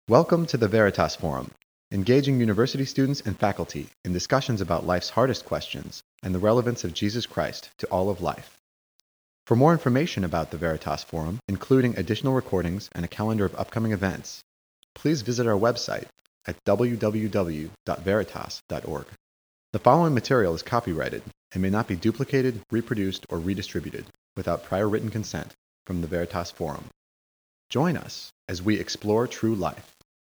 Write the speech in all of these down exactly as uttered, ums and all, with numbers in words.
Welcome to the Veritas Forum, engaging university students and faculty in discussions about life's hardest questions and the relevance of Jesus Christ to all of life. For more information about the Veritas Forum, including additional recordings and a calendar of upcoming events, please visit our website at w w w dot veritas dot org. The following material is copyrighted and may not be duplicated, reproduced, or redistributed without prior written consent from the Veritas Forum. Join us as we explore true life.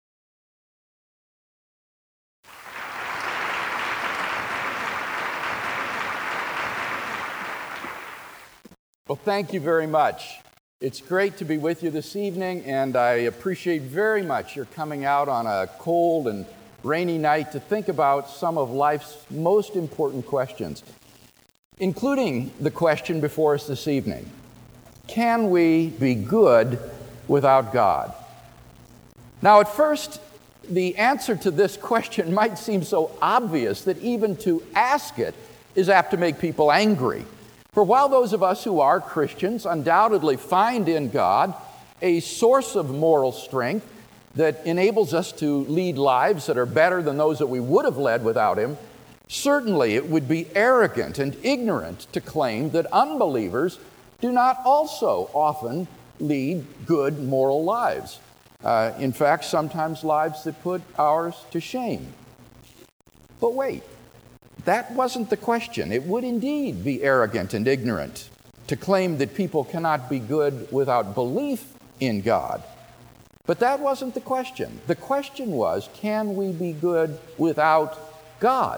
Well, thank you very much. It's great to be with you this evening, and I appreciate very much your coming out on a cold and rainy night to think about some of life's most important questions, including the question before us this evening: can we be good without God? Now, at first, the answer to this question might seem so obvious that even to ask it is apt to make people angry. For while those of us who are Christians undoubtedly find in God a source of moral strength that enables us to lead lives that are better than those that we would have led without Him, certainly it would be arrogant and ignorant to claim that unbelievers do not also often lead good moral lives. Uh, in fact, sometimes lives that put ours to shame. But wait. That wasn't the question. It would indeed be arrogant and ignorant to claim that people cannot be good without belief in God. But that wasn't the question. The question was, can we be good without God?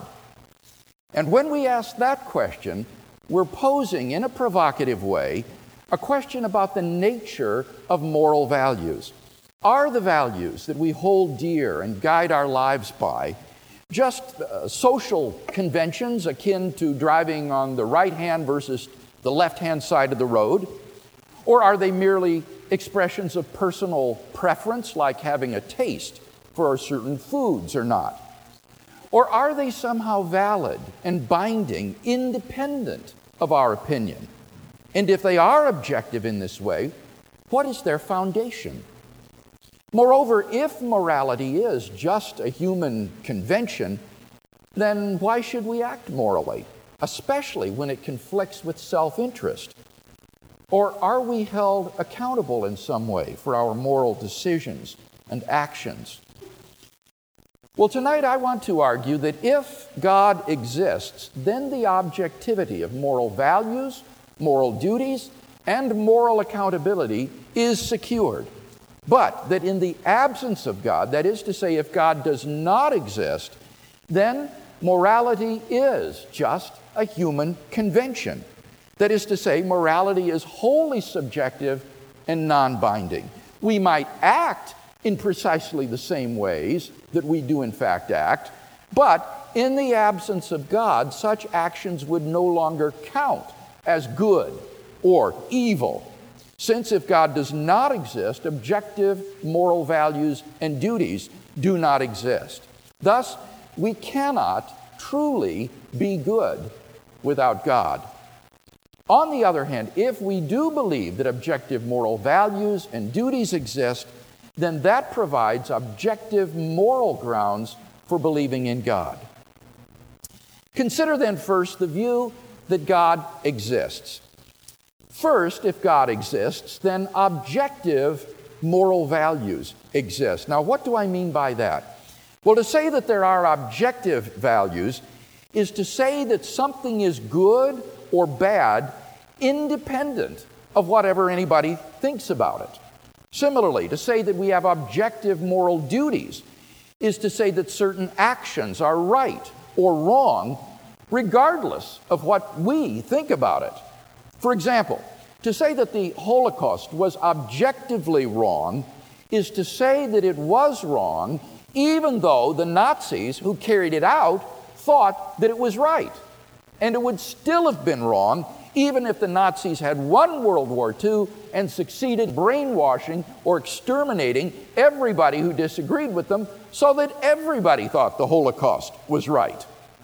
And when we ask that question, we're posing in a provocative way a question about the nature of moral values. Are the values that we hold dear and guide our lives by just uh, social conventions akin to driving on the right-hand versus the left-hand side of the road? Or are they merely expressions of personal preference, like having a taste for certain foods or not? Or are they somehow valid and binding, independent of our opinion? And if they are objective in this way, what is their foundation? Moreover, if morality is just a human convention, then why should we act morally, especially when it conflicts with self-interest? Or are we held accountable in some way for our moral decisions and actions? Well, tonight I want to argue that if God exists, then the objectivity of moral values, moral duties, and moral accountability is secured. But that in the absence of God, that is to say, if God does not exist, then morality is just a human convention. That is to say, morality is wholly subjective and non-binding. We might act in precisely the same ways that we do in fact act, but in the absence of God, such actions would no longer count as good or evil. Since if God does not exist, objective moral values and duties do not exist. Thus, we cannot truly be good without God. On the other hand, if we do believe that objective moral values and duties exist, then that provides objective moral grounds for believing in God. Consider then first the view that God exists. First, if God exists, then objective moral values exist. Now, what do I mean by that? Well, to say that there are objective values is to say that something is good or bad independent of whatever anybody thinks about it. Similarly, to say that we have objective moral duties is to say that certain actions are right or wrong regardless of what we think about it. For example, to say that the Holocaust was objectively wrong is to say that it was wrong even though the Nazis who carried it out thought that it was right. And it would still have been wrong even if the Nazis had won World War Two and succeeded brainwashing or exterminating everybody who disagreed with them so that everybody thought the Holocaust was right.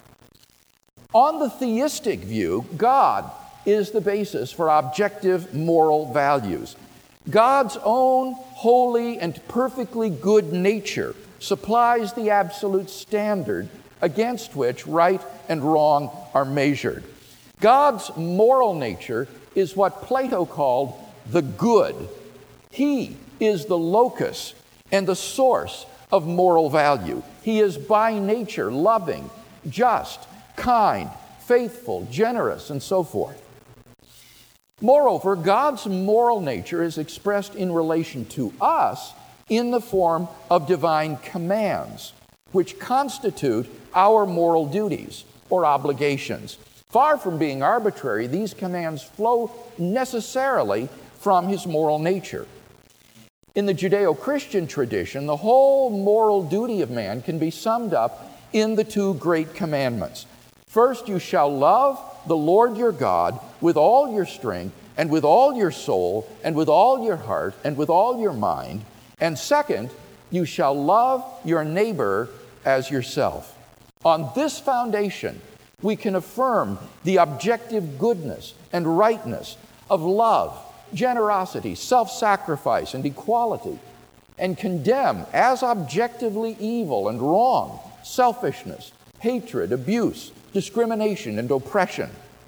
On the theistic view, God is the basis for objective moral values. God's own holy and perfectly good nature supplies the absolute standard against which right and wrong are measured. God's moral nature is what Plato called the good. He is the locus and the source of moral value. He is by nature loving, just, kind, faithful, generous, and so forth. Moreover, God's moral nature is expressed in relation to us in the form of divine commands, which constitute our moral duties or obligations. Far from being arbitrary, these commands flow necessarily from His moral nature. In the Judeo-Christian tradition, the whole moral duty of man can be summed up in the two great commandments. First, you shall love the Lord your God with all your strength and with all your soul and with all your heart and with all your mind. And second, you shall love your neighbor as yourself. On this foundation, we can affirm the objective goodness and rightness of love, generosity, self-sacrifice, and equality, and condemn as objectively evil and wrong selfishness, hatred, abuse, discrimination, and oppression.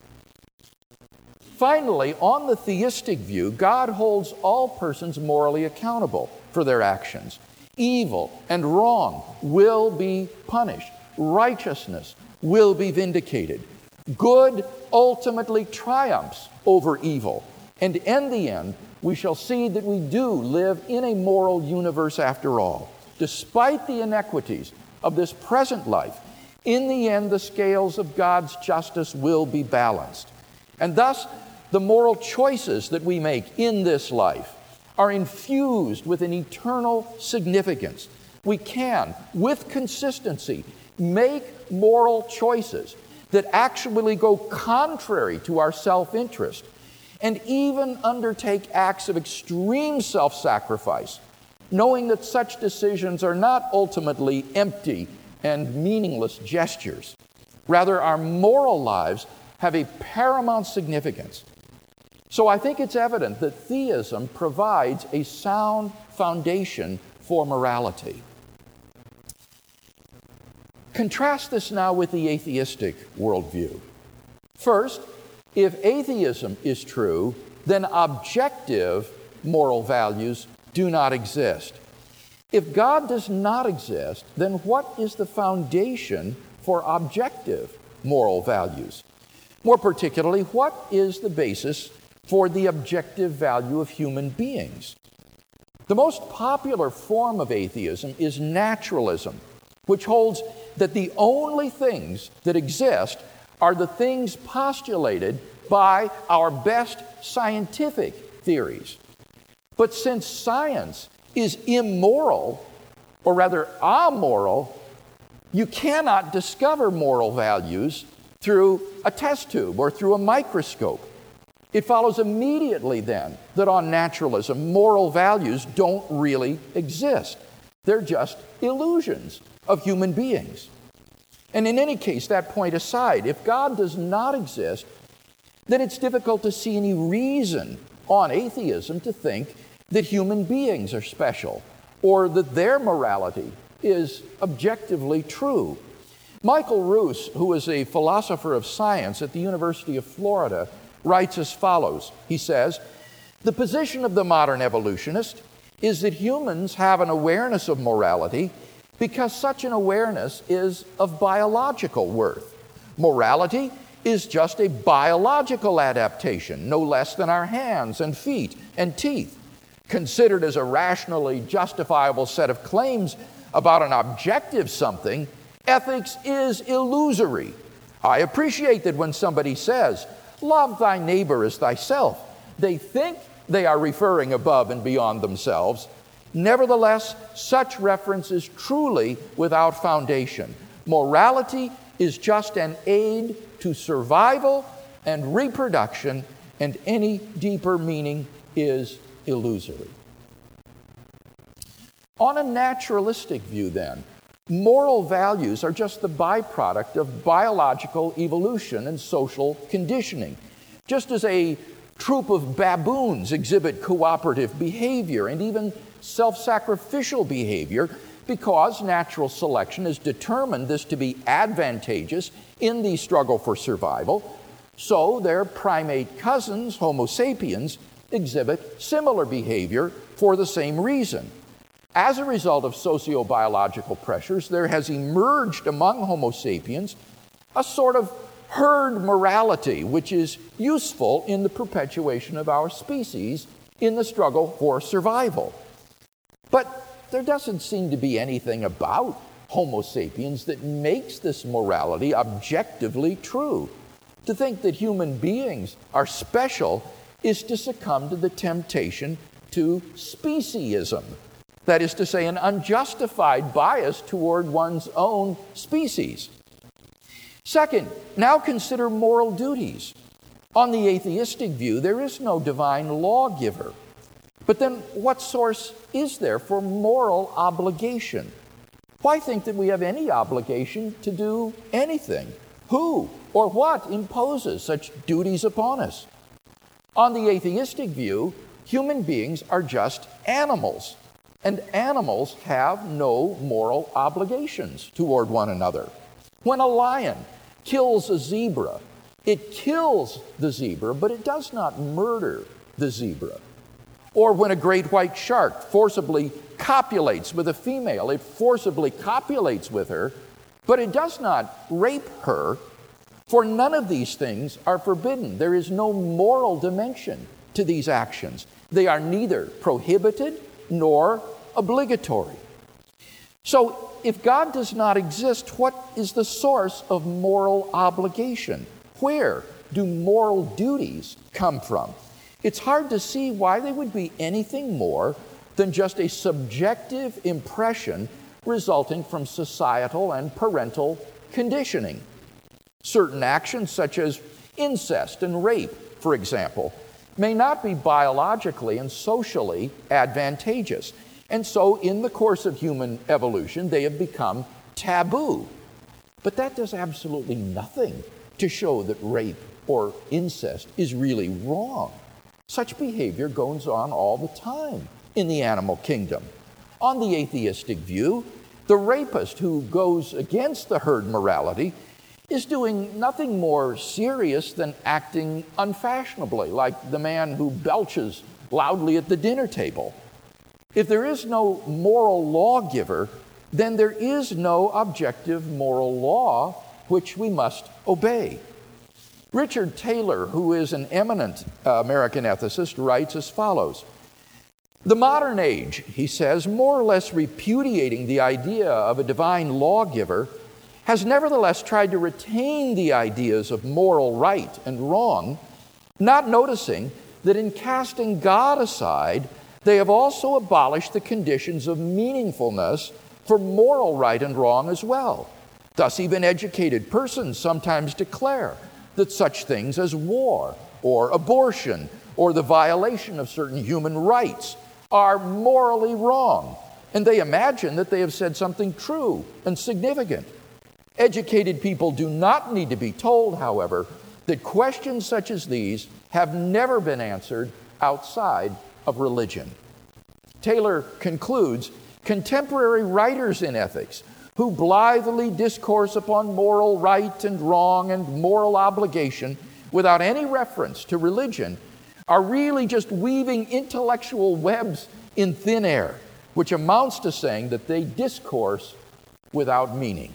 Finally, on the theistic view, God holds all persons morally accountable for their actions. Evil and wrong will be punished. Righteousness will be vindicated. Good ultimately triumphs over evil. And in the end, we shall see that we do live in a moral universe after all. Despite the inequities of this present life, in the end, the scales of God's justice will be balanced. And thus, the moral choices that we make in this life are infused with an eternal significance. We can, with consistency, make moral choices that actually go contrary to our self-interest, and even undertake acts of extreme self-sacrifice, knowing that such decisions are not ultimately empty and meaningless gestures. Rather, our moral lives have a paramount significance. So I think it's evident that theism provides a sound foundation for morality. Contrast this now with the atheistic worldview. First, if atheism is true, then objective moral values do not exist. If God does not exist, then what is the foundation for objective moral values? More particularly, what is the basis for the objective value of human beings? The most popular form of atheism is naturalism, which holds that the only things that exist are the things postulated by our best scientific theories. But since science is immoral, or rather amoral, you cannot discover moral values through a test tube or through a microscope. It follows immediately then that on naturalism, moral values don't really exist. They're just illusions of human beings. And in any case, that point aside, if God does not exist, then it's difficult to see any reason on atheism to think that human beings are special or that their morality is objectively true. Michael Ruse, who is a philosopher of science at the University of Florida, writes as follows. He says, "The position of the modern evolutionist is that humans have an awareness of morality because such an awareness is of biological worth. Morality is just a biological adaptation, no less than our hands and feet and teeth. Considered as a rationally justifiable set of claims about an objective something, ethics is illusory. I appreciate that when somebody says, 'Love thy neighbor as thyself,' they think they are referring above and beyond themselves. Nevertheless, such reference is truly without foundation. Morality is just an aid to survival and reproduction, and any deeper meaning is illusory." On a naturalistic view, then, moral values are just the byproduct of biological evolution and social conditioning. Just as a troop of baboons exhibit cooperative behavior and even self-sacrificial behavior because natural selection has determined this to be advantageous in the struggle for survival. So their primate cousins, Homo sapiens, exhibit similar behavior for the same reason. As a result of sociobiological pressures, there has emerged among Homo sapiens a sort of herd morality, which is useful in the perpetuation of our species in the struggle for survival. But there doesn't seem to be anything about Homo sapiens that makes this morality objectively true. To think that human beings are special is to succumb to the temptation to speciesism. That is to say, an unjustified bias toward one's own species. Second, now consider moral duties. On the atheistic view, there is no divine lawgiver. But then what source is there for moral obligation? Why think that we have any obligation to do anything? Who or what imposes such duties upon us? On the atheistic view, human beings are just animals, and animals have no moral obligations toward one another. When a lion kills a zebra, it kills the zebra, but it does not murder the zebra. Or when a great white shark forcibly copulates with a female, it forcibly copulates with her, but it does not rape her, for none of these things are forbidden. There is no moral dimension to these actions. They are neither prohibited nor obligatory. So, if God does not exist, what is the source of moral obligation? Where do moral duties come from? It's hard to see why they would be anything more than just a subjective impression resulting from societal and parental conditioning. Certain actions, such as incest and rape, for example, may not be biologically and socially advantageous. And so, in the course of human evolution, they have become taboo. But that does absolutely nothing to show that rape or incest is really wrong. Such behavior goes on all the time in the animal kingdom. On the atheistic view, the rapist who goes against the herd morality is doing nothing more serious than acting unfashionably, like the man who belches loudly at the dinner table. If there is no moral lawgiver, then there is no objective moral law which we must obey. Richard Taylor, who is an eminent uh, American ethicist, writes as follows. The modern age, he says, more or less repudiating the idea of a divine lawgiver, has nevertheless tried to retain the ideas of moral right and wrong, not noticing that in casting God aside, they have also abolished the conditions of meaningfulness for moral right and wrong as well. Thus, even educated persons sometimes declare that such things as war or abortion or the violation of certain human rights are morally wrong, and they imagine that they have said something true and significant. Educated people do not need to be told, however, that questions such as these have never been answered outside of religion. Taylor concludes, contemporary writers in ethics who blithely discourse upon moral right and wrong and moral obligation without any reference to religion are really just weaving intellectual webs in thin air, which amounts to saying that they discourse without meaning.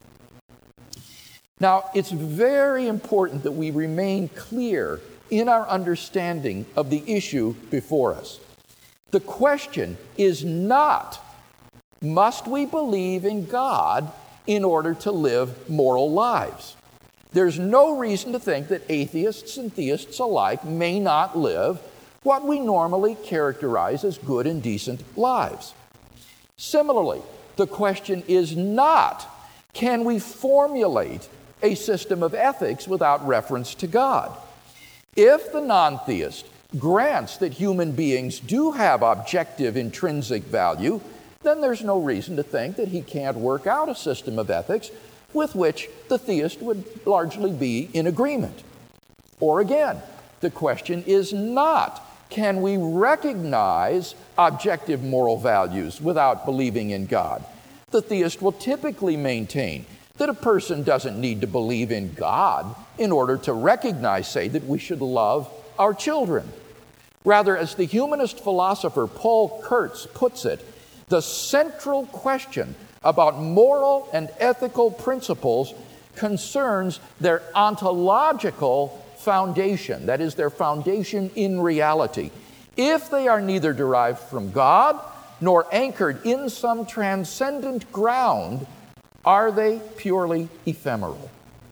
Now, it's very important that we remain clear in our understanding of the issue before us. The question is not, must we believe in God in order to live moral lives? There's no reason to think that atheists and theists alike may not live what we normally characterize as good and decent lives. Similarly, the question is not, can we formulate a system of ethics without reference to God? If the non-theist grants that human beings do have objective intrinsic value, then there's no reason to think that he can't work out a system of ethics with which the theist would largely be in agreement. Or again, the question is not, can we recognize objective moral values without believing in God? The theist will typically maintain that a person doesn't need to believe in God in order to recognize, say, that we should love our children. Rather, as the humanist philosopher Paul Kurtz puts it, the central question about moral and ethical principles concerns their ontological foundation, that is, their foundation in reality. If they are neither derived from God nor anchored in some transcendent ground, are they purely ephemeral?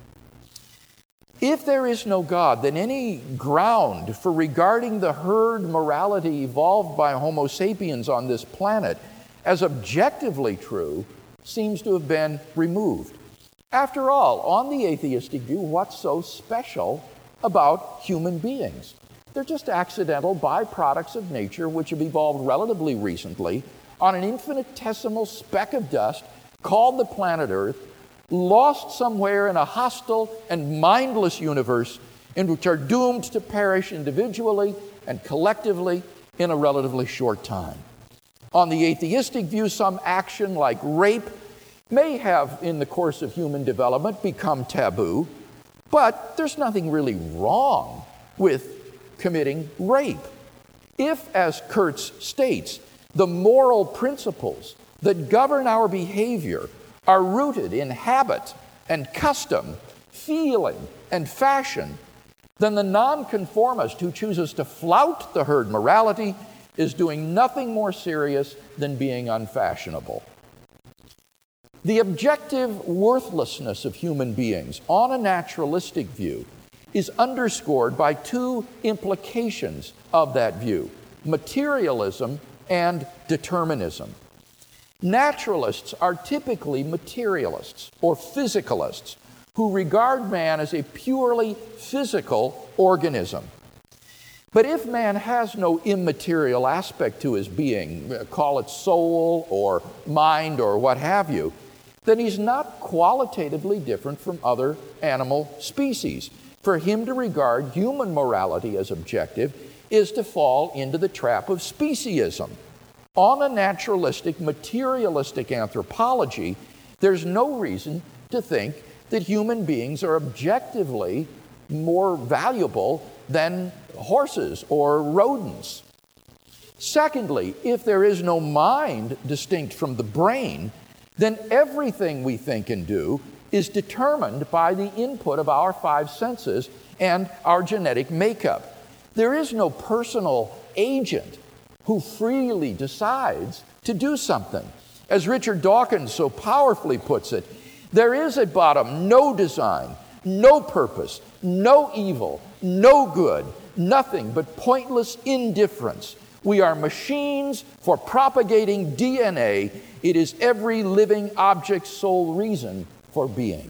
If there is no God, then any ground for regarding the herd morality evolved by Homo sapiens on this planet as objectively true seems to have been removed. After all, on the atheistic view, what's so special about human beings? They're just accidental byproducts of nature which have evolved relatively recently on an infinitesimal speck of dust called the planet Earth, lost somewhere in a hostile and mindless universe in which are doomed to perish individually and collectively in a relatively short time. On the atheistic view, some action like rape may have, in the course of human development, become taboo, but there's nothing really wrong with committing rape. If, as Kurtz states, the moral principles that govern our behavior are rooted in habit and custom, feeling and fashion, then the nonconformist who chooses to flout the herd morality is doing nothing more serious than being unfashionable. The objective worthlessness of human beings on a naturalistic view is underscored by two implications of that view: materialism and determinism. Naturalists are typically materialists or physicalists who regard man as a purely physical organism. But if man has no immaterial aspect to his being, call it soul or mind or what have you, then he's not qualitatively different from other animal species. For him to regard human morality as objective is to fall into the trap of speciesism. On a naturalistic, materialistic anthropology, there's no reason to think that human beings are objectively more valuable than horses or rodents. Secondly, if there is no mind distinct from the brain, then everything we think and do is determined by the input of our five senses and our genetic makeup. There is no personal agent who freely decides to do something. As Richard Dawkins so powerfully puts it, there is at bottom no design, no purpose, no evil, no good, nothing but pointless indifference. We are machines for propagating D N A. It is every living object's sole reason for being.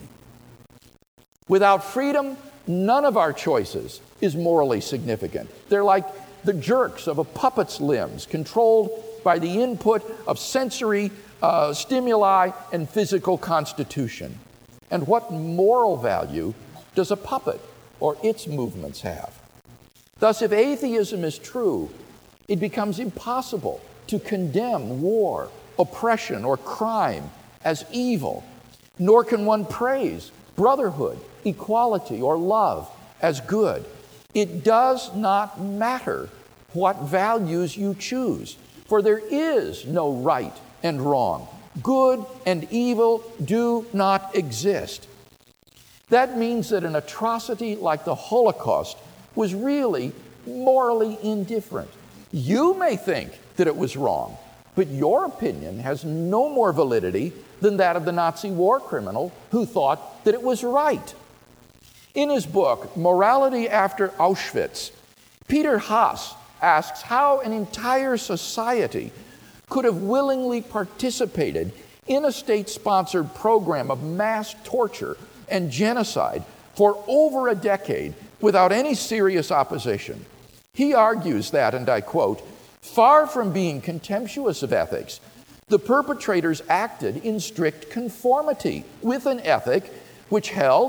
Without freedom, none of our choices is morally significant. They're like the jerks of a puppet's limbs, controlled by the input of sensory uh, stimuli and physical constitution. And what moral value does a puppet or its movements have? Thus, if atheism is true, it becomes impossible to condemn war, oppression, or crime as evil, nor can one praise brotherhood, equality, or love as good. It does not matter what values you choose, for there is no right and wrong. Good and evil do not exist. That means that an atrocity like the Holocaust was really morally indifferent. You may think that it was wrong, but your opinion has no more validity than that of the Nazi war criminal who thought that it was right. In his book, Morality After Auschwitz, Peter Haas asks how an entire society could have willingly participated in a state-sponsored program of mass torture and genocide for over a decade without any serious opposition. He argues that, and I quote, "Far from being contemptuous of ethics, the perpetrators acted in strict conformity with an ethic which held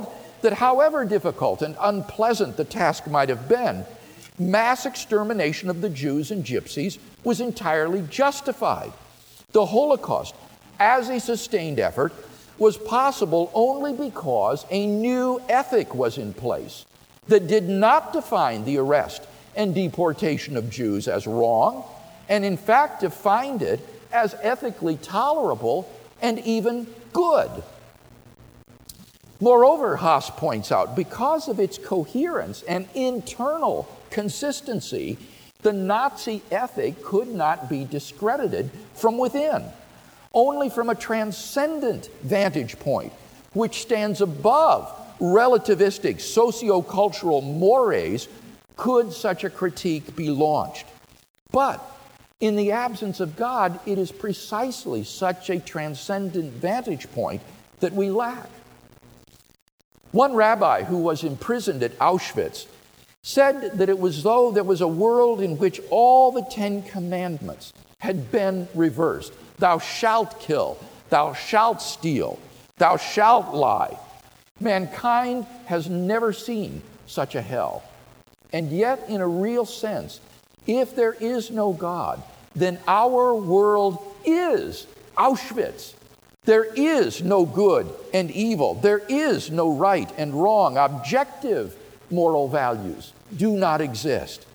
that however difficult and unpleasant the task might have been, mass extermination of the Jews and Gypsies was entirely justified. The Holocaust, as a sustained effort, was possible only because a new ethic was in place that did not define the arrest and deportation of Jews as wrong, and in fact defined it as ethically tolerable and even good. Moreover, Haas points out, because of its coherence and internal consistency, the Nazi ethic could not be discredited from within. Only from a transcendent vantage point, which stands above relativistic socio-cultural mores, could such a critique be launched. But in the absence of God, it is precisely such a transcendent vantage point that we lack. One rabbi who was imprisoned at Auschwitz said that it was as though there was a world in which all the Ten Commandments had been reversed. Thou shalt kill, thou shalt steal, thou shalt lie. Mankind has never seen such a hell. And yet, in a real sense, if there is no God, then our world is Auschwitz. There is no good and evil. There is no right and wrong. Objective moral values do not exist.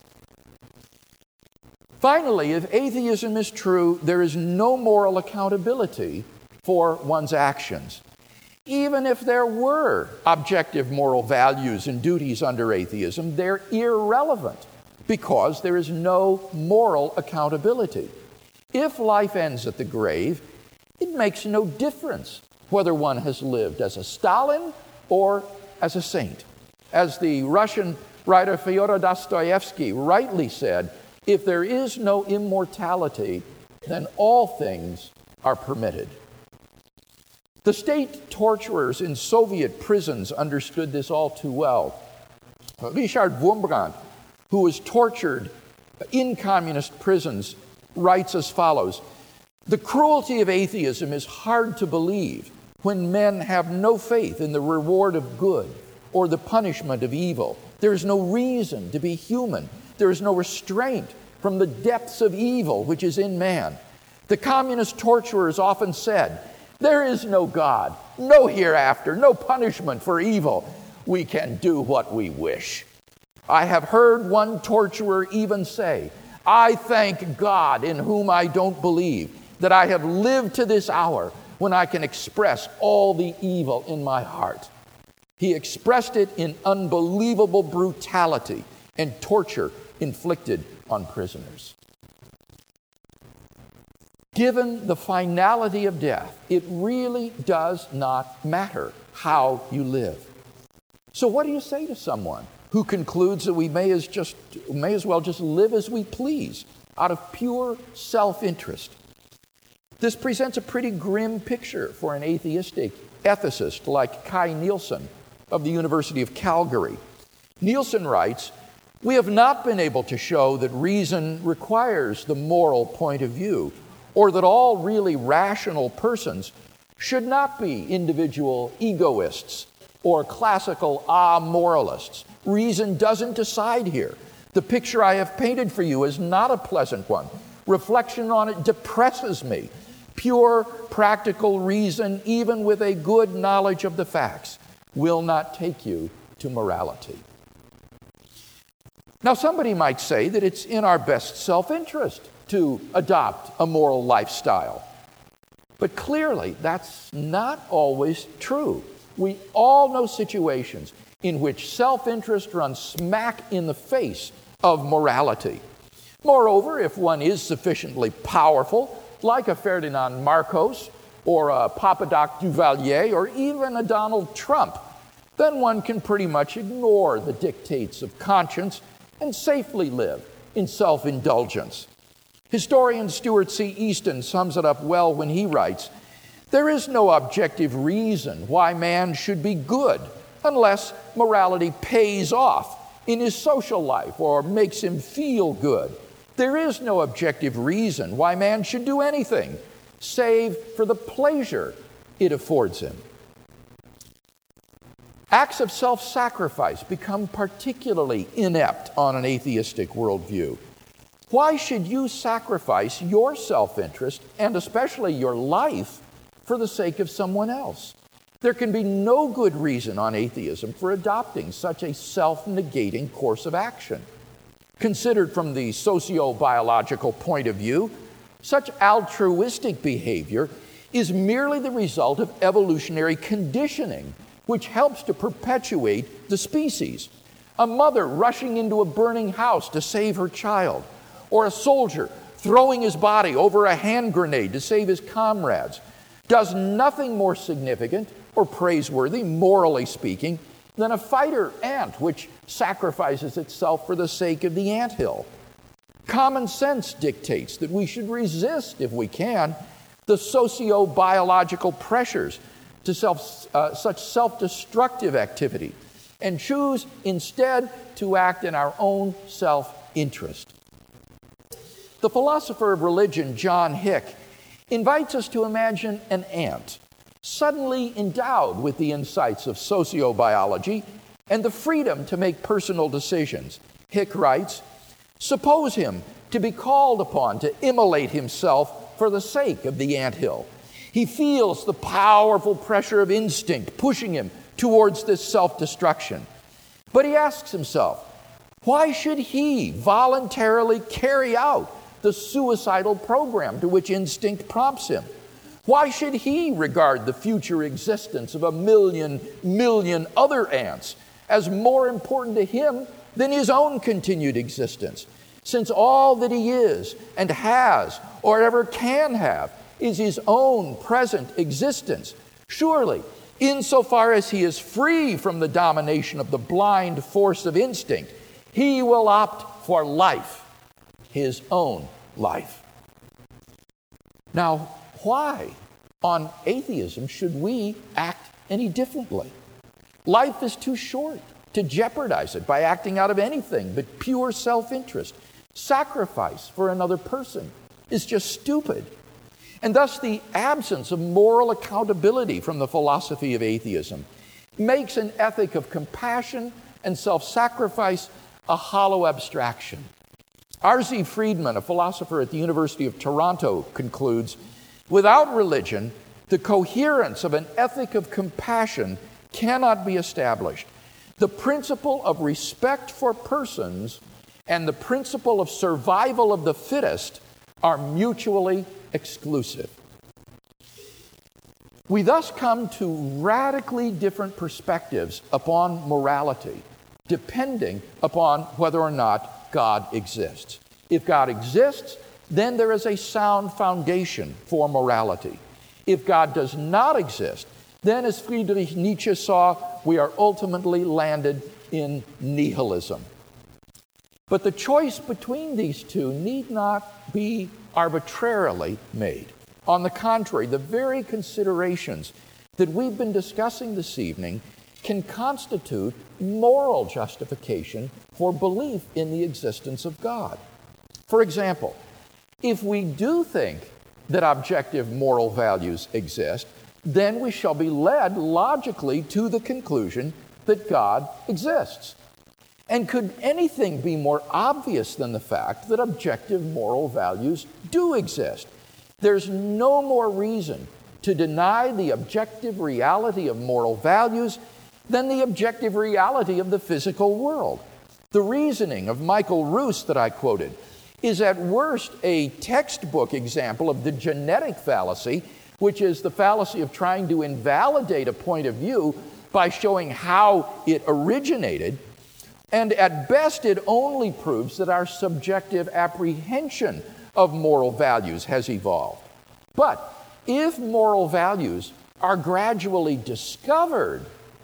Finally, if atheism is true, there is no moral accountability for one's actions. Even if there were objective moral values and duties under atheism, they're irrelevant because there is no moral accountability. If life ends at the grave, it makes no difference whether one has lived as a Stalin or as a saint. As the Russian writer Fyodor Dostoevsky rightly said, if there is no immortality, then all things are permitted. The state torturers in Soviet prisons understood this all too well. Richard Wurmbrand, who was tortured in communist prisons, writes as follows: "The cruelty of atheism is hard to believe when men have no faith in the reward of good or the punishment of evil. There is no reason to be human. There is no restraint from the depths of evil which is in man. The communist torturers often said, 'There is no God, no hereafter, no punishment for evil. We can do what we wish.' I have heard one torturer even say, 'I thank God in whom I don't believe, that I have lived to this hour when I can express all the evil in my heart.' He expressed it in unbelievable brutality and torture inflicted on prisoners." Given the finality of death, it really does not matter how you live. So what do you say to someone who concludes that we may as, just, may as well just live as we please out of pure self-interest? This presents a pretty grim picture for an atheistic ethicist like Kai Nielsen of the University of Calgary. Nielsen writes, "We have not been able to show that reason requires the moral point of view, or that all really rational persons should not be individual egoists or classical amoralists. Reason doesn't decide here. The picture I have painted for you is not a pleasant one. Reflection on it depresses me. Pure, practical reason, even with a good knowledge of the facts, will not take you to morality." Now, somebody might say that it's in our best self-interest to adopt a moral lifestyle. But clearly, that's not always true. We all know situations in which self-interest runs smack in the face of morality. Moreover, if one is sufficiently powerful, like a Ferdinand Marcos or a Papadoc Duvalier or even a Donald Trump, then one can pretty much ignore the dictates of conscience and safely live in self-indulgence. Historian Stuart C. Easton sums it up well when he writes, "There is no objective reason why man should be good unless morality pays off in his social life or makes him feel good. There is no objective reason why man should do anything save for the pleasure it affords him." Acts of self-sacrifice become particularly inept on an atheistic worldview. Why should you sacrifice your self-interest, and especially your life, for the sake of someone else? There can be no good reason on atheism for adopting such a self-negating course of action. Considered from the socio-biological point of view, such altruistic behavior is merely the result of evolutionary conditioning, which helps to perpetuate the species. A mother rushing into a burning house to save her child, or a soldier throwing his body over a hand grenade to save his comrades, does nothing more significant or praiseworthy, morally speaking, than a fighter ant which sacrifices itself for the sake of the anthill. Common sense dictates that we should resist, if we can, the socio-biological pressures to self, uh, such self-destructive activity, and choose instead to act in our own self-interest. The philosopher of religion, John Hick, invites us to imagine an ant suddenly endowed with the insights of sociobiology and the freedom to make personal decisions. Hick writes, "Suppose him to be called upon to immolate himself for the sake of the anthill. He feels the powerful pressure of instinct pushing him towards this self-destruction. But he asks himself, why should he voluntarily carry out the suicidal program to which instinct prompts him? Why should he regard the future existence of a million, million other ants as more important to him than his own continued existence, since all that he is and has or ever can have is his own present existence? Surely, insofar as he is free from the domination of the blind force of instinct, he will opt for life, his own life." Now, why on atheism should we act any differently? Life is too short to jeopardize it by acting out of anything but pure self-interest. Sacrifice for another person is just stupid. And thus the absence of moral accountability from the philosophy of atheism makes an ethic of compassion and self-sacrifice a hollow abstraction. R Z Friedman, a philosopher at the University of Toronto, concludes, "Without religion, the coherence of an ethic of compassion cannot be established. The principle of respect for persons and the principle of survival of the fittest are mutually exclusive." We thus come to radically different perspectives upon morality, depending upon whether or not God exists. If God exists, then there is a sound foundation for morality. If God does not exist, then, as Friedrich Nietzsche saw, we are ultimately landed in nihilism. But the choice between these two need not be arbitrarily made. On the contrary, the very considerations that we've been discussing this evening can constitute moral justification for belief in the existence of God. For example, if we do think that objective moral values exist, then we shall be led logically to the conclusion that God exists. And could anything be more obvious than the fact that objective moral values do exist? There's no more reason to deny the objective reality of moral values than the objective reality of the physical world. The reasoning of Michael Ruse that I quoted is at worst a textbook example of the genetic fallacy, which is the fallacy of trying to invalidate a point of view by showing how it originated. And at best, it only proves that our subjective apprehension of moral values has evolved. But if moral values are gradually discovered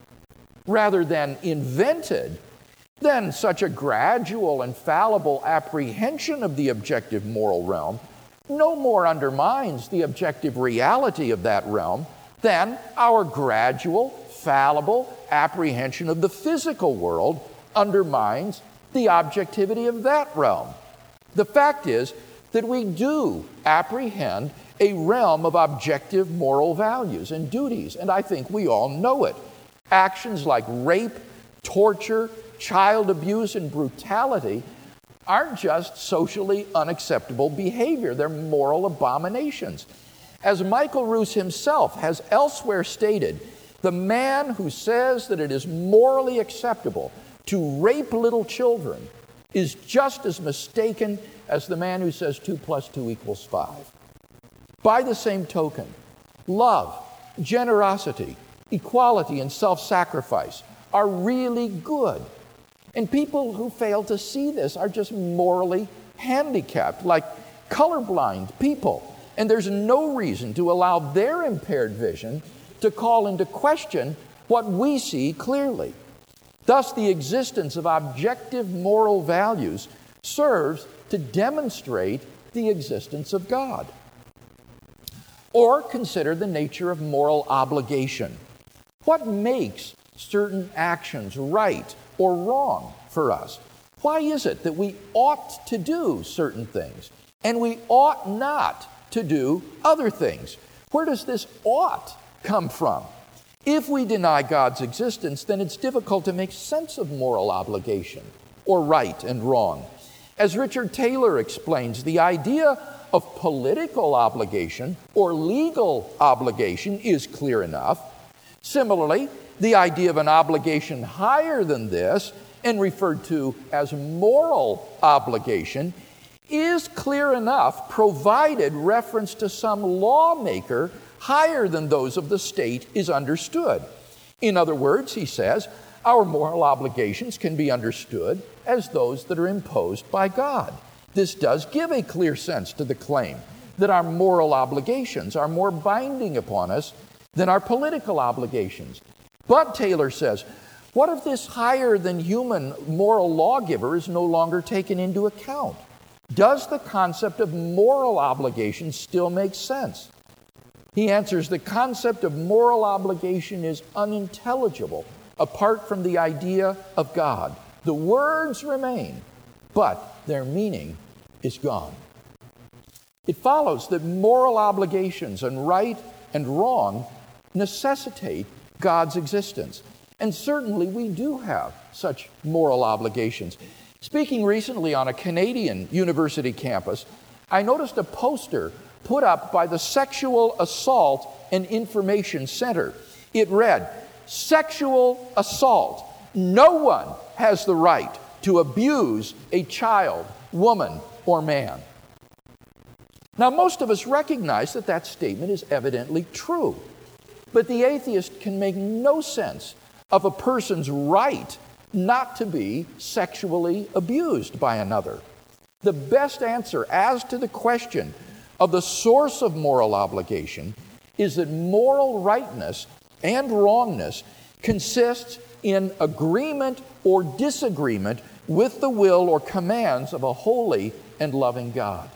rather than invented, then such a gradual and fallible apprehension of the objective moral realm no more undermines the objective reality of that realm than our gradual, fallible apprehension of the physical world undermines the objectivity of that realm. The fact is that we do apprehend a realm of objective moral values and duties, and I think we all know it. actions like rape, torture, child abuse, and brutality aren't just socially unacceptable behavior. They're moral abominations. As Michael Roos himself has elsewhere stated, the man who says that it is morally acceptable to rape little children is just as mistaken as the man who says two plus two equals five. By the same token, love, generosity, equality, and self-sacrifice are really good. And people who fail to see this are just morally handicapped, like colorblind people. And there's no reason to allow their impaired vision to call into question what we see clearly. Thus, the existence of objective moral values serves to demonstrate the existence of God. Or consider the nature of moral obligation. What makes certain actions right or wrong for us? Why is it that we ought to do certain things and we ought not to do other things? Where does this ought come from? If we deny God's existence, then it's difficult to make sense of moral obligation or right and wrong. As Richard Taylor explains, the idea of political obligation or legal obligation is clear enough. Similarly, the idea of an obligation higher than this and referred to as moral obligation is clear enough, provided reference to some lawmaker higher than those of the state is understood. In other words, he says, our moral obligations can be understood as those that are imposed by God. This does give a clear sense to the claim that our moral obligations are more binding upon us than our political obligations. But, Taylor says, what if this higher than human moral lawgiver is no longer taken into account? Does the concept of moral obligation still make sense? He answers, the concept of moral obligation is unintelligible apart from the idea of God. The words remain, but their meaning is gone. It follows that moral obligations and right and wrong necessitate God's existence. And certainly we do have such moral obligations. Speaking recently on a Canadian university campus, I noticed a poster put up by the Sexual Assault and Information Center. It read, "Sexual assault. No one has the right to abuse a child, woman, or man." Now, most of us recognize that that statement is evidently true. But the atheist can make no sense of a person's right not to be sexually abused by another. The best answer as to the question of the source of moral obligation is that moral rightness and wrongness consists in agreement or disagreement with the will or commands of a holy and loving God.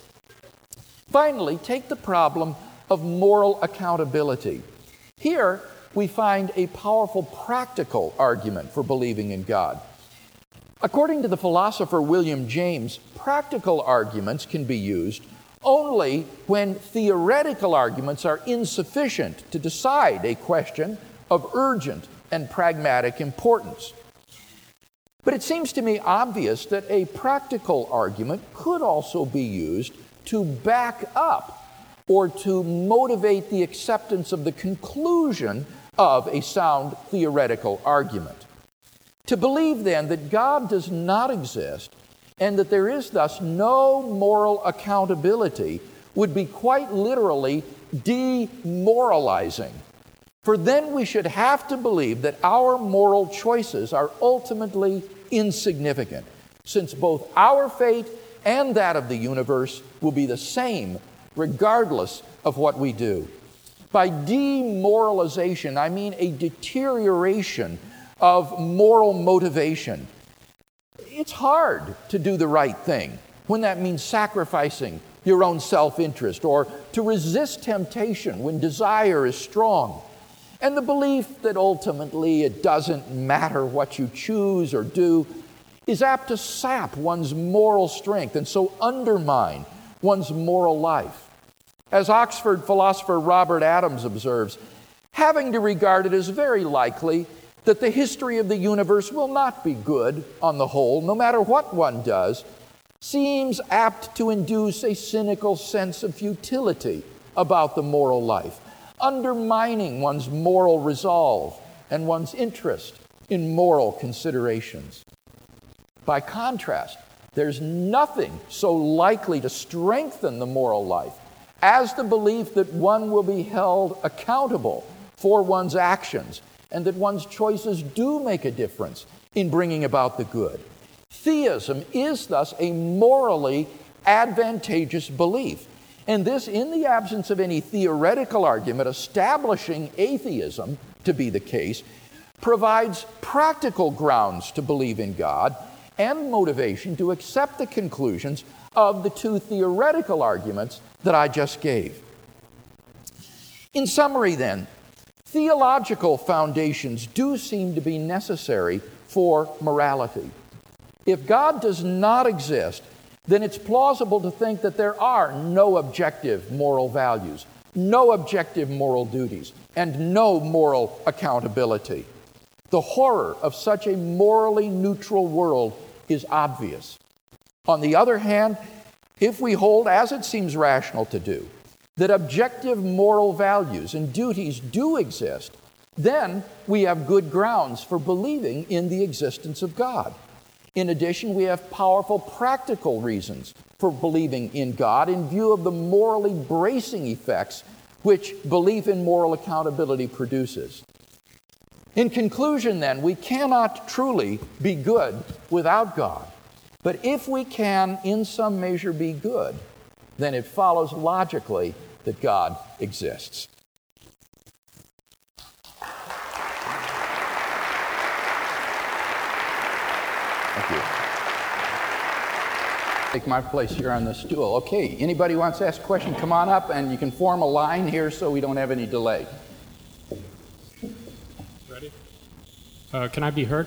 Finally, take the problem of moral accountability. Here, we find a powerful practical argument for believing in God. According to the philosopher William James, practical arguments can be used only when theoretical arguments are insufficient to decide a question of urgent and pragmatic importance. But it seems to me obvious that a practical argument could also be used to back up or to motivate the acceptance of the conclusion of a sound theoretical argument. To believe, then, that God does not exist and that there is thus no moral accountability would be quite literally demoralizing. For then we should have to believe that our moral choices are ultimately insignificant, since both our fate and that of the universe will be the same regardless of what we do. By demoralization, I mean a deterioration of moral motivation. It's hard to do the right thing when that means sacrificing your own self-interest or to resist temptation when desire is strong. And the belief that ultimately it doesn't matter what you choose or do is apt to sap one's moral strength and so undermine one's moral life. As Oxford philosopher Robert Adams observes, having to regard it as very likely that the history of the universe will not be good on the whole, no matter what one does, seems apt to induce a cynical sense of futility about the moral life, undermining one's moral resolve and one's interest in moral considerations. By contrast, there's nothing so likely to strengthen the moral life as the belief that one will be held accountable for one's actions and that one's choices do make a difference in bringing about the good. Theism is thus a morally advantageous belief, and this in the absence of any theoretical argument establishing atheism to be the case, provides practical grounds to believe in God and motivation to accept the conclusions of the two theoretical arguments that I just gave. In summary, then, theological foundations do seem to be necessary for morality. If God does not exist, then it's plausible to think that there are no objective moral values, no objective moral duties, and no moral accountability. The horror of such a morally neutral world is obvious. On the other hand, if we hold, as it seems rational to do, that objective moral values and duties do exist, then we have good grounds for believing in the existence of God. In addition, we have powerful practical reasons for believing in God in view of the morally bracing effects which belief in moral accountability produces. In conclusion, then, we cannot truly be good without God. But if we can, in some measure, be good, then it follows logically that God exists. Thank you. Take my place here on the stool. Okay, anybody wants to ask a question, come on up, and you can form a line here so we don't have any delay. Ready? Uh, can I be heard?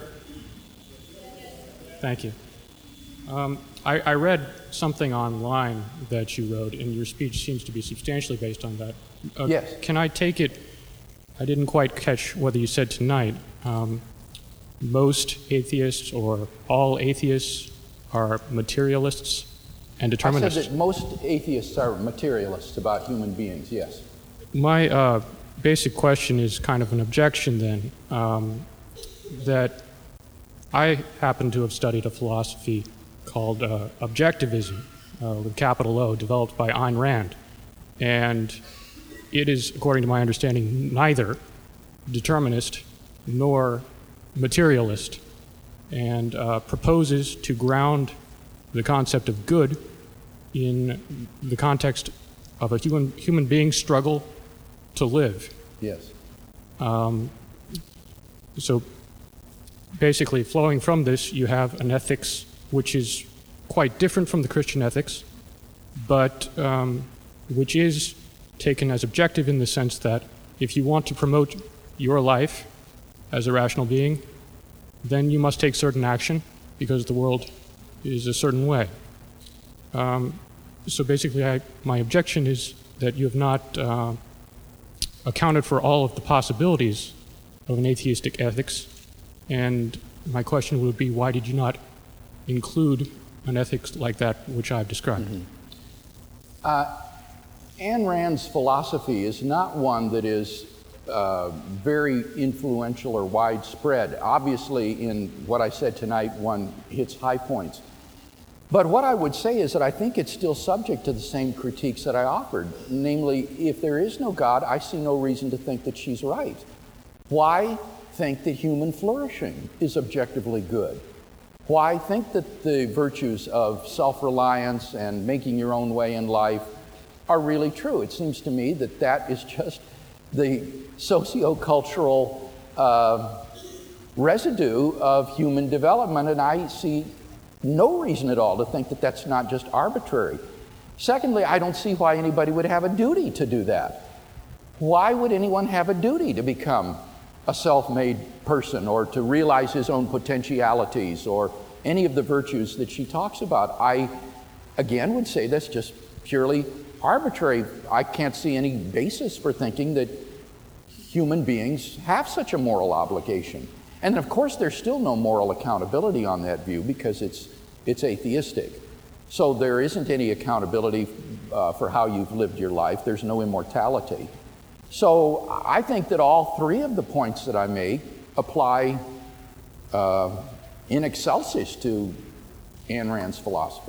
Thank you. Um, I, I read something online that you wrote, and your speech seems to be substantially based on that. Uh, yes. Can I take it, I didn't quite catch whether you said tonight, um, most atheists or all atheists are materialists and determinists? I said that most atheists are materialists about human beings, yes. My uh, basic question is kind of an objection then, um, that I happen to have studied a philosophy called uh, objectivism, uh, with capital O, developed by Ayn Rand. And it is, according to my understanding, neither determinist nor materialist, and uh, proposes to ground the concept of good in the context of a human, human being's struggle to live. Yes. Um, so basically, flowing from this, you have an ethics which is quite different from the Christian ethics, but um, which is taken as objective in the sense that if you want to promote your life as a rational being, then you must take certain action because the world is a certain way. Um, so basically, I, my objection is that you have not uh, accounted for all of the possibilities of an atheistic ethics, and my question would be, why did you not include an ethics like that which I've described? Mm-hmm. uh, Ayn Rand's philosophy is not one that is uh, very influential or widespread. Obviously, in what I said tonight, one hits high points. But what I would say is that I think it's still subject to the same critiques that I offered. Namely, if there is no God, I see no reason to think that she's right. Why think that human flourishing is objectively good? Why think that the virtues of self-reliance and making your own way in life are really true? It seems to me that that is just the socio-cultural uh, residue of human development, and I see no reason at all to think that that's not just arbitrary. Secondly, I don't see why anybody would have a duty to do that. Why would anyone have a duty to become a self-made person or to realize his own potentialities or any of the virtues that she talks about? I, again, would say that's just purely arbitrary. I can't see any basis for thinking that human beings have such a moral obligation. And of course, there's still no moral accountability on that view because it's, it's atheistic. So there isn't any accountability uh, for how you've lived your life. There's no immortality. So I think that all three of the points that I make apply uh, in excelsis to Ayn Rand's philosophy.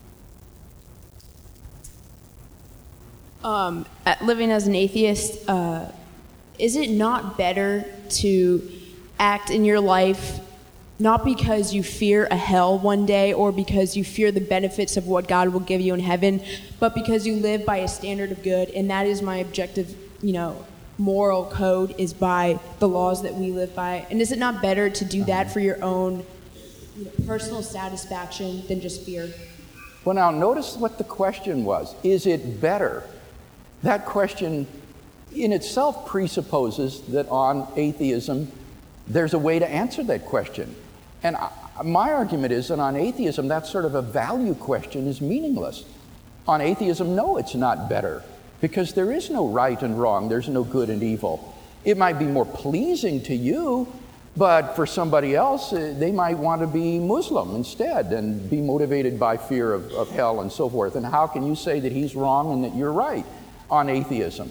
Um, at- living as an atheist, uh, is it not better to act in your life not because you fear a hell one day or because you fear the benefits of what God will give you in heaven, but because you live by a standard of good, and that is my objective, you know, moral code is by the laws that we live by? And is it not better to do that for your own, you know, personal satisfaction than just fear? Well, now notice what the question was. Is it better? That question in itself presupposes that on atheism there's a way to answer that question. And I, my argument is that on atheism that sort of a value question is meaningless. On atheism, no, it's not better, because there is no right and wrong, there's no good and evil. It might be more pleasing to you, but for somebody else, uh, they might want to be Muslim instead and be motivated by fear of, of hell and so forth. And how can you say that he's wrong and that you're right on atheism?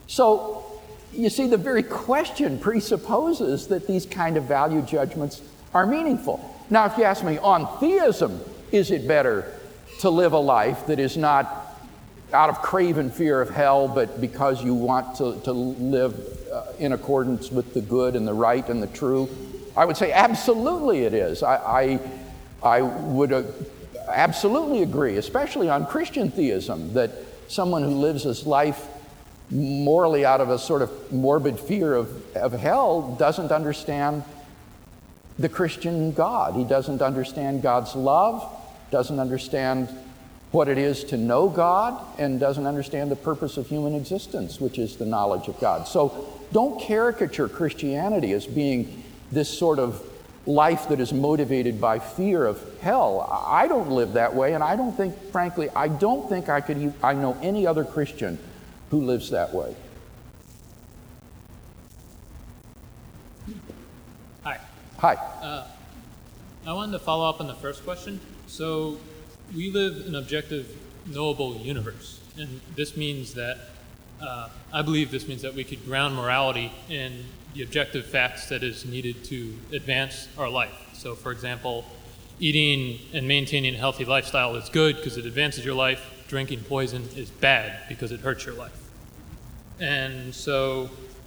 So, you see, the very question presupposes that these kind of value judgments are meaningful. Now, if you ask me, on theism, is it better to live a life that is not out of craven fear of hell, but because you want to, to live uh, in accordance with the good and the right and the true? I would say absolutely it is. I, I, I would uh, absolutely agree, especially on Christian theism, that someone who lives his life morally out of a sort of morbid fear of, of hell doesn't understand the Christian God. He doesn't understand God's love, doesn't understand what it is to know God, and doesn't understand the purpose of human existence, which is the knowledge of God. So don't caricature Christianity as being this sort of life that is motivated by fear of hell. I don't live that way, and I don't think, frankly, I don't think I could, I know any other Christian who lives that way. Hi. Hi. Uh, I wanted to follow up on the first question. So we live in an objective, knowable universe, and this means that, uh, I believe this means that we could ground morality in the objective facts that is needed to advance our life. So, for example, eating and maintaining a healthy lifestyle is good because it advances your life. Drinking poison is bad because it hurts your life. And so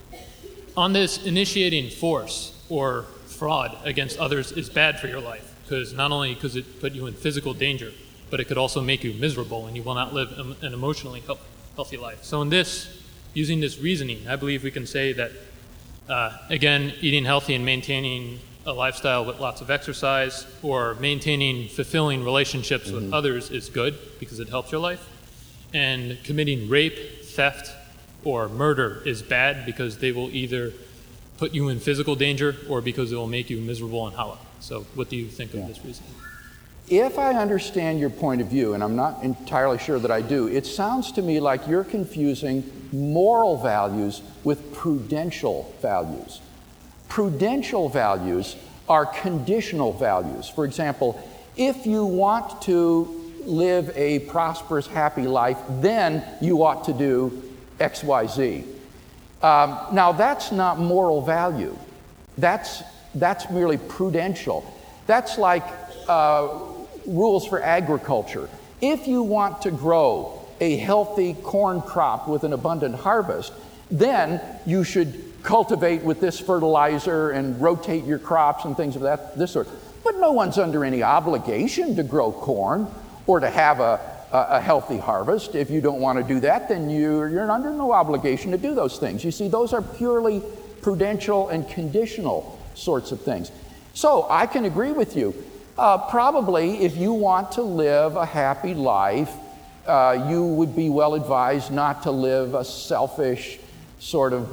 on this, initiating force or fraud against others is bad for your life, because not only because it put you in physical danger, but it could also make you miserable and you will not live an emotionally healthy life. So in this, using this reasoning, I believe we can say that, uh, again, eating healthy and maintaining a lifestyle with lots of exercise or maintaining fulfilling relationships mm-hmm. with others is good because it helps your life. And committing rape, theft, or murder is bad because they will either put you in physical danger or because it will make you miserable and hollow. So what do you think yeah. of this reasoning? If I understand your point of view, and I'm not entirely sure that I do, it sounds to me like you're confusing moral values with prudential values. Prudential values are conditional values. For example, if you want to live a prosperous, happy life, then you ought to do X, Y, Z. Um, now, that's not moral value. That's, that's merely prudential. That's like uh, rules for agriculture. If you want to grow a healthy corn crop with an abundant harvest, then you should cultivate with this fertilizer and rotate your crops and things of that this sort. But no one's under any obligation to grow corn or to have a, a, a healthy harvest. If you don't want to do that, then you're, you're under no obligation to do those things. You see, those are purely prudential and conditional sorts of things. So I can agree with you. Uh, probably if you want to live a happy life, uh, you would be well advised not to live a selfish, sort of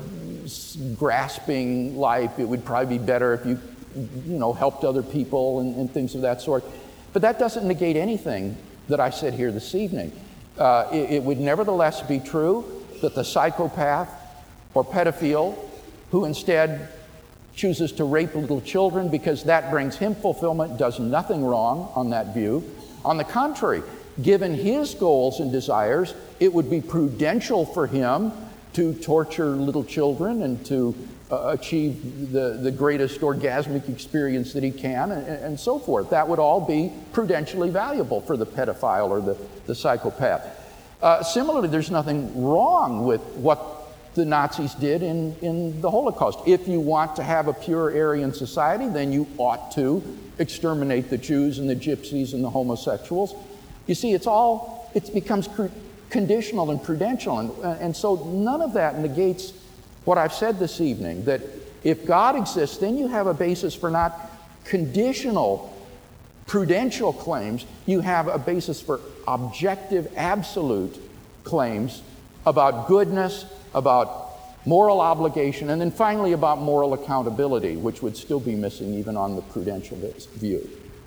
grasping life. It would probably be better if you, you know, helped other people and, and things of that sort. But that doesn't negate anything that I said here this evening. Uh, it, it would nevertheless be true that the psychopath or pedophile who instead chooses to rape little children because that brings him fulfillment, does nothing wrong on that view. On the contrary, given his goals and desires, it would be prudential for him to torture little children and to uh, achieve the, the greatest orgasmic experience that he can, and, and so forth. That would all be prudentially valuable for the pedophile or the, the psychopath. Uh, similarly, there's nothing wrong with what the Nazis did in, in the Holocaust. If you want to have a pure Aryan society, then you ought to exterminate the Jews and the gypsies and the homosexuals. You see, it's all, it becomes cr- conditional and prudential, and, and so none of that negates what I've said this evening, that if God exists, then you have a basis for not conditional, prudential claims, you have a basis for objective, absolute claims about goodness, about moral obligation, and then finally about moral accountability, which would still be missing even on the prudential view.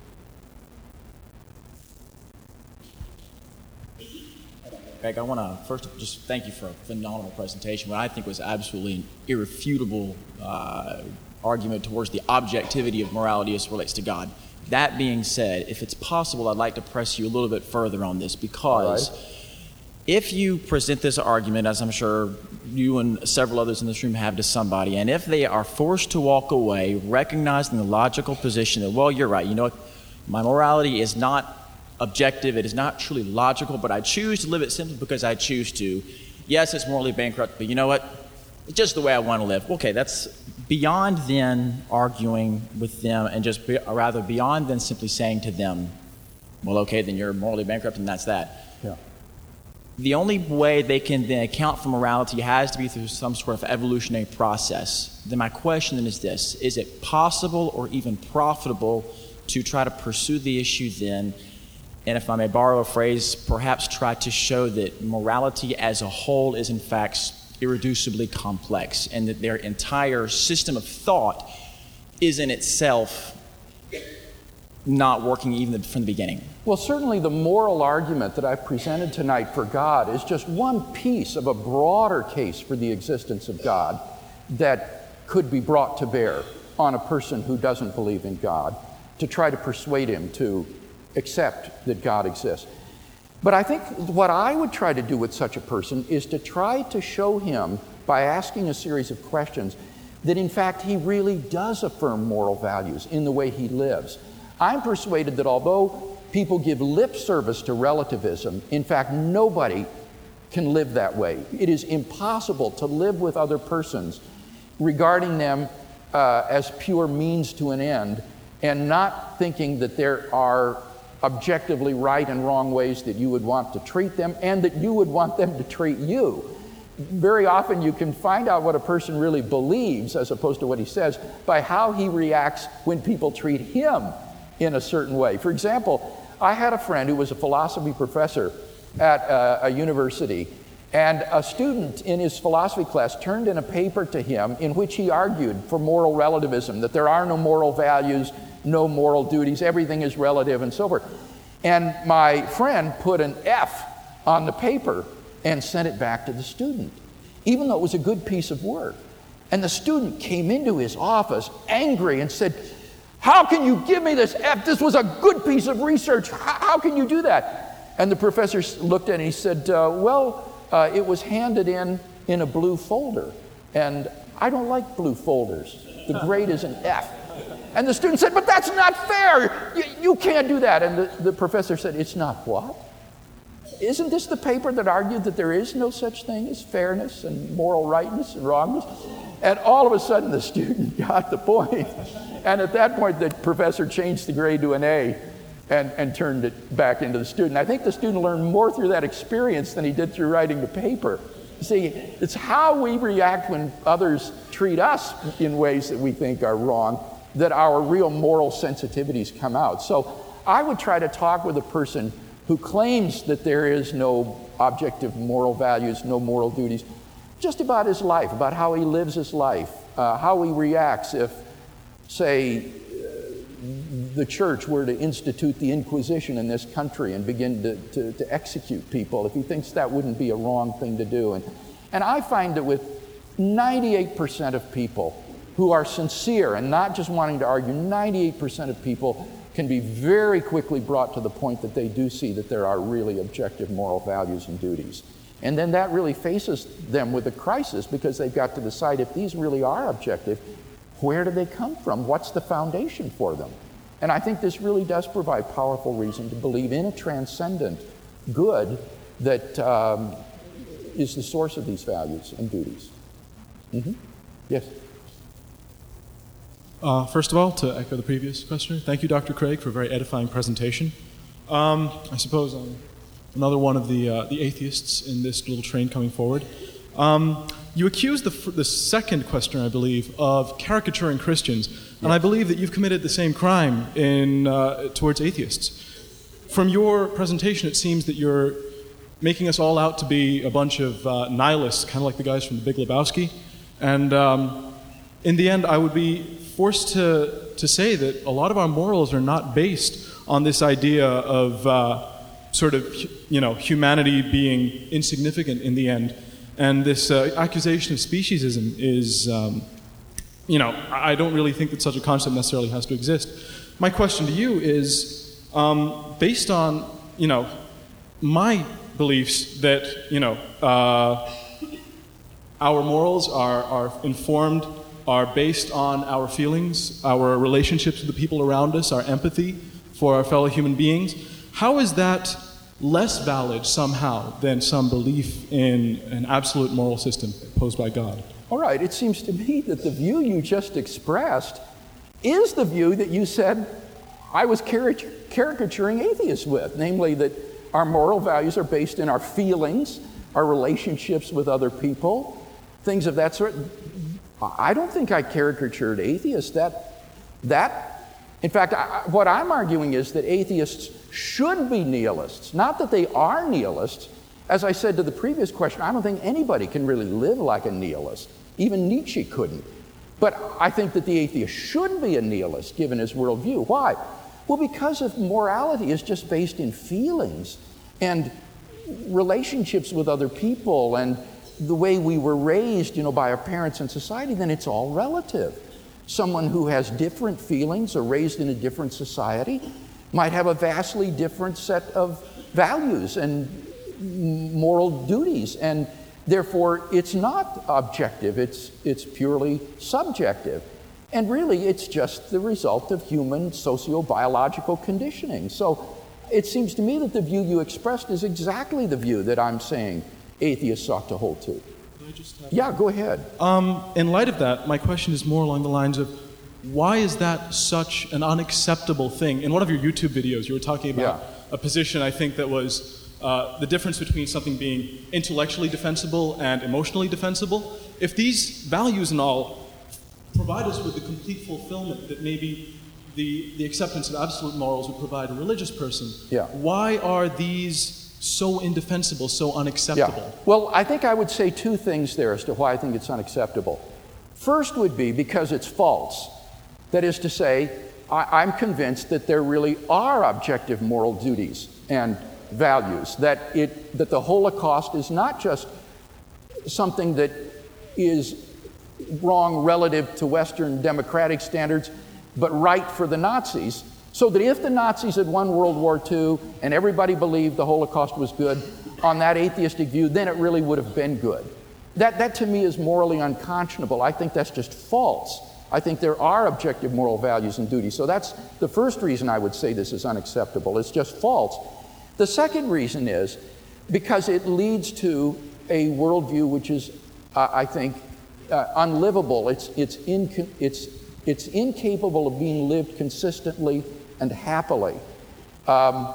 Greg, I want to first just thank you for a phenomenal presentation, what I think was absolutely an irrefutable uh, argument towards the objectivity of morality as it relates to God. That being said, if it's possible, I'd like to press you a little bit further on this, because right. If you present this argument, as I'm sure you and several others in this room have to somebody, and if they are forced to walk away recognizing the logical position that, well, you're right, you know what, my morality is not objective, it is not truly logical, but I choose to live it simply because I choose to. Yes, it's morally bankrupt, but you know what, it's just the way I want to live. Okay, that's beyond then arguing with them, and just be, or rather beyond than simply saying to them, well, okay, then you're morally bankrupt and that's that. Yeah. The only way they can then account for morality has to be through some sort of evolutionary process. Then my question then is this: is it possible or even profitable to try to pursue the issue then, and if I may borrow a phrase, perhaps try to show that morality as a whole is in fact irreducibly complex, and that their entire system of thought is in itself not working even from the beginning? Well, certainly the moral argument that I've presented tonight for God is just one piece of a broader case for the existence of God that could be brought to bear on a person who doesn't believe in God, to try to persuade him to accept that God exists. But I think what I would try to do with such a person is to try to show him, by asking a series of questions, that in fact he really does affirm moral values in the way he lives. I'm persuaded that although people give lip service to relativism, in fact nobody can live that way. It is impossible to live with other persons regarding them uh, as pure means to an end, and not thinking that there are objectively right and wrong ways that you would want to treat them, and that you would want them to treat you. Very often you can find out what a person really believes, as opposed to what he says, by how he reacts when people treat him in a certain way. For example, I had a friend who was a philosophy professor at a, a university, and a student in his philosophy class turned in a paper to him in which he argued for moral relativism, that there are no moral values, no moral duties, everything is relative, and so forth. And my friend put an F on the paper and sent it back to the student, even though it was a good piece of work. And the student came into his office angry and said, "How can you give me this F? This was a good piece of research. How, how can you do that?" And the professor looked at it and he said, uh, well, uh, it was handed in in a blue folder. And I don't like blue folders. The grade is an F. And the student said, "But that's not fair. You, you can't do that." And the, the professor said, "It's not what? Isn't this the paper that argued that there is no such thing as fairness and moral rightness and wrongness?" And all of a sudden the student got the point. And at that point the professor changed the grade to an A and, and turned it back into the student. I think the student learned more through that experience than he did through writing the paper. See, it's how we react when others treat us in ways that we think are wrong that our real moral sensitivities come out. So I would try to talk with a person who claims that there is no objective moral values, no moral duties, just about his life, about how he lives his life, uh, how he reacts if, say, the church were to institute the Inquisition in this country and begin to, to, to execute people, if he thinks that wouldn't be a wrong thing to do. And, and I find that with ninety-eight percent of people who are sincere and not just wanting to argue, ninety-eight percent of people can be very quickly brought to the point that they do see that there are really objective moral values and duties. And then that really faces them with a crisis, because they've got to decide, if these really are objective, where do they come from? What's the foundation for them? And I think this really does provide powerful reason to believe in a transcendent good that um, is the source of these values and duties. Mm-hmm. Yes? Uh, first of all, to echo the previous questioner, thank you, Doctor Craig, for a very edifying presentation. Um, I suppose I'm another one of the, uh, the atheists in this little train coming forward. Um, you accused the, the second questioner, I believe, of caricaturing Christians, yes. And I believe that you've committed the same crime in, uh, towards atheists. From your presentation, it seems that you're making us all out to be a bunch of uh, nihilists, kind of like the guys from The Big Lebowski. And um, in the end, I would be forced to, to say that a lot of our morals are not based on this idea of uh, sort of, you know, humanity being insignificant in the end. And this uh, accusation of speciesism is, um, you know, I don't really think that such a concept necessarily has to exist. My question to you is, um, based on, you know, my beliefs that, you know, uh, our morals are, are informed, are based on our feelings, our relationships with the people around us, our empathy for our fellow human beings. How is that less valid somehow than some belief in an absolute moral system posed by God? All right, it seems to me that the view you just expressed is the view that you said I was caric- caricaturing atheists with, namely that our moral values are based in our feelings, our relationships with other people, things of that sort. I don't think I caricatured atheists. That, that, in fact, I, what I'm arguing is that atheists should be nihilists, not that they are nihilists. As I said to the previous question, I don't think anybody can really live like a nihilist. Even Nietzsche couldn't. But I think that the atheist should be a nihilist, given his worldview. Why? Well, because if morality is just based in feelings and relationships with other people and the way we were raised, you know, by our parents and society, then it's all relative. Someone who has different feelings or raised in a different society might have a vastly different set of values and moral duties, and therefore it's not objective, it's, it's purely subjective. And really it's just the result of human socio-biological conditioning. So it seems to me that the view you expressed is exactly the view that I'm saying atheists ought to hold to. Could I just have yeah, go ahead. Um, in light of that, my question is more along the lines of, why is that such an unacceptable thing? In one of your YouTube videos, you were talking about Yeah. a position, I think, that was uh, the difference between something being intellectually defensible and emotionally defensible. If these values and all provide us with the complete fulfillment that maybe the, the acceptance of absolute morals would provide a religious person, Yeah. why are these so indefensible, so unacceptable? Yeah. Well, I think I would say two things there as to why I think it's unacceptable. First would be because it's false. That is to say, I, I'm convinced that there really are objective moral duties and values, that, it, that the Holocaust is not just something that is wrong relative to Western democratic standards, but right for the Nazis. So that if the Nazis had won World War Two and everybody believed the Holocaust was good, on that atheistic view, then it really would have been good. That, that to me is morally unconscionable. I think that's just false. I think there are objective moral values and duties. So that's the first reason I would say this is unacceptable. It's just false. The second reason is because it leads to a worldview which is, uh, I think, uh, unlivable. It's, it's, inc- it's, it's incapable of being lived consistently and happily. Um,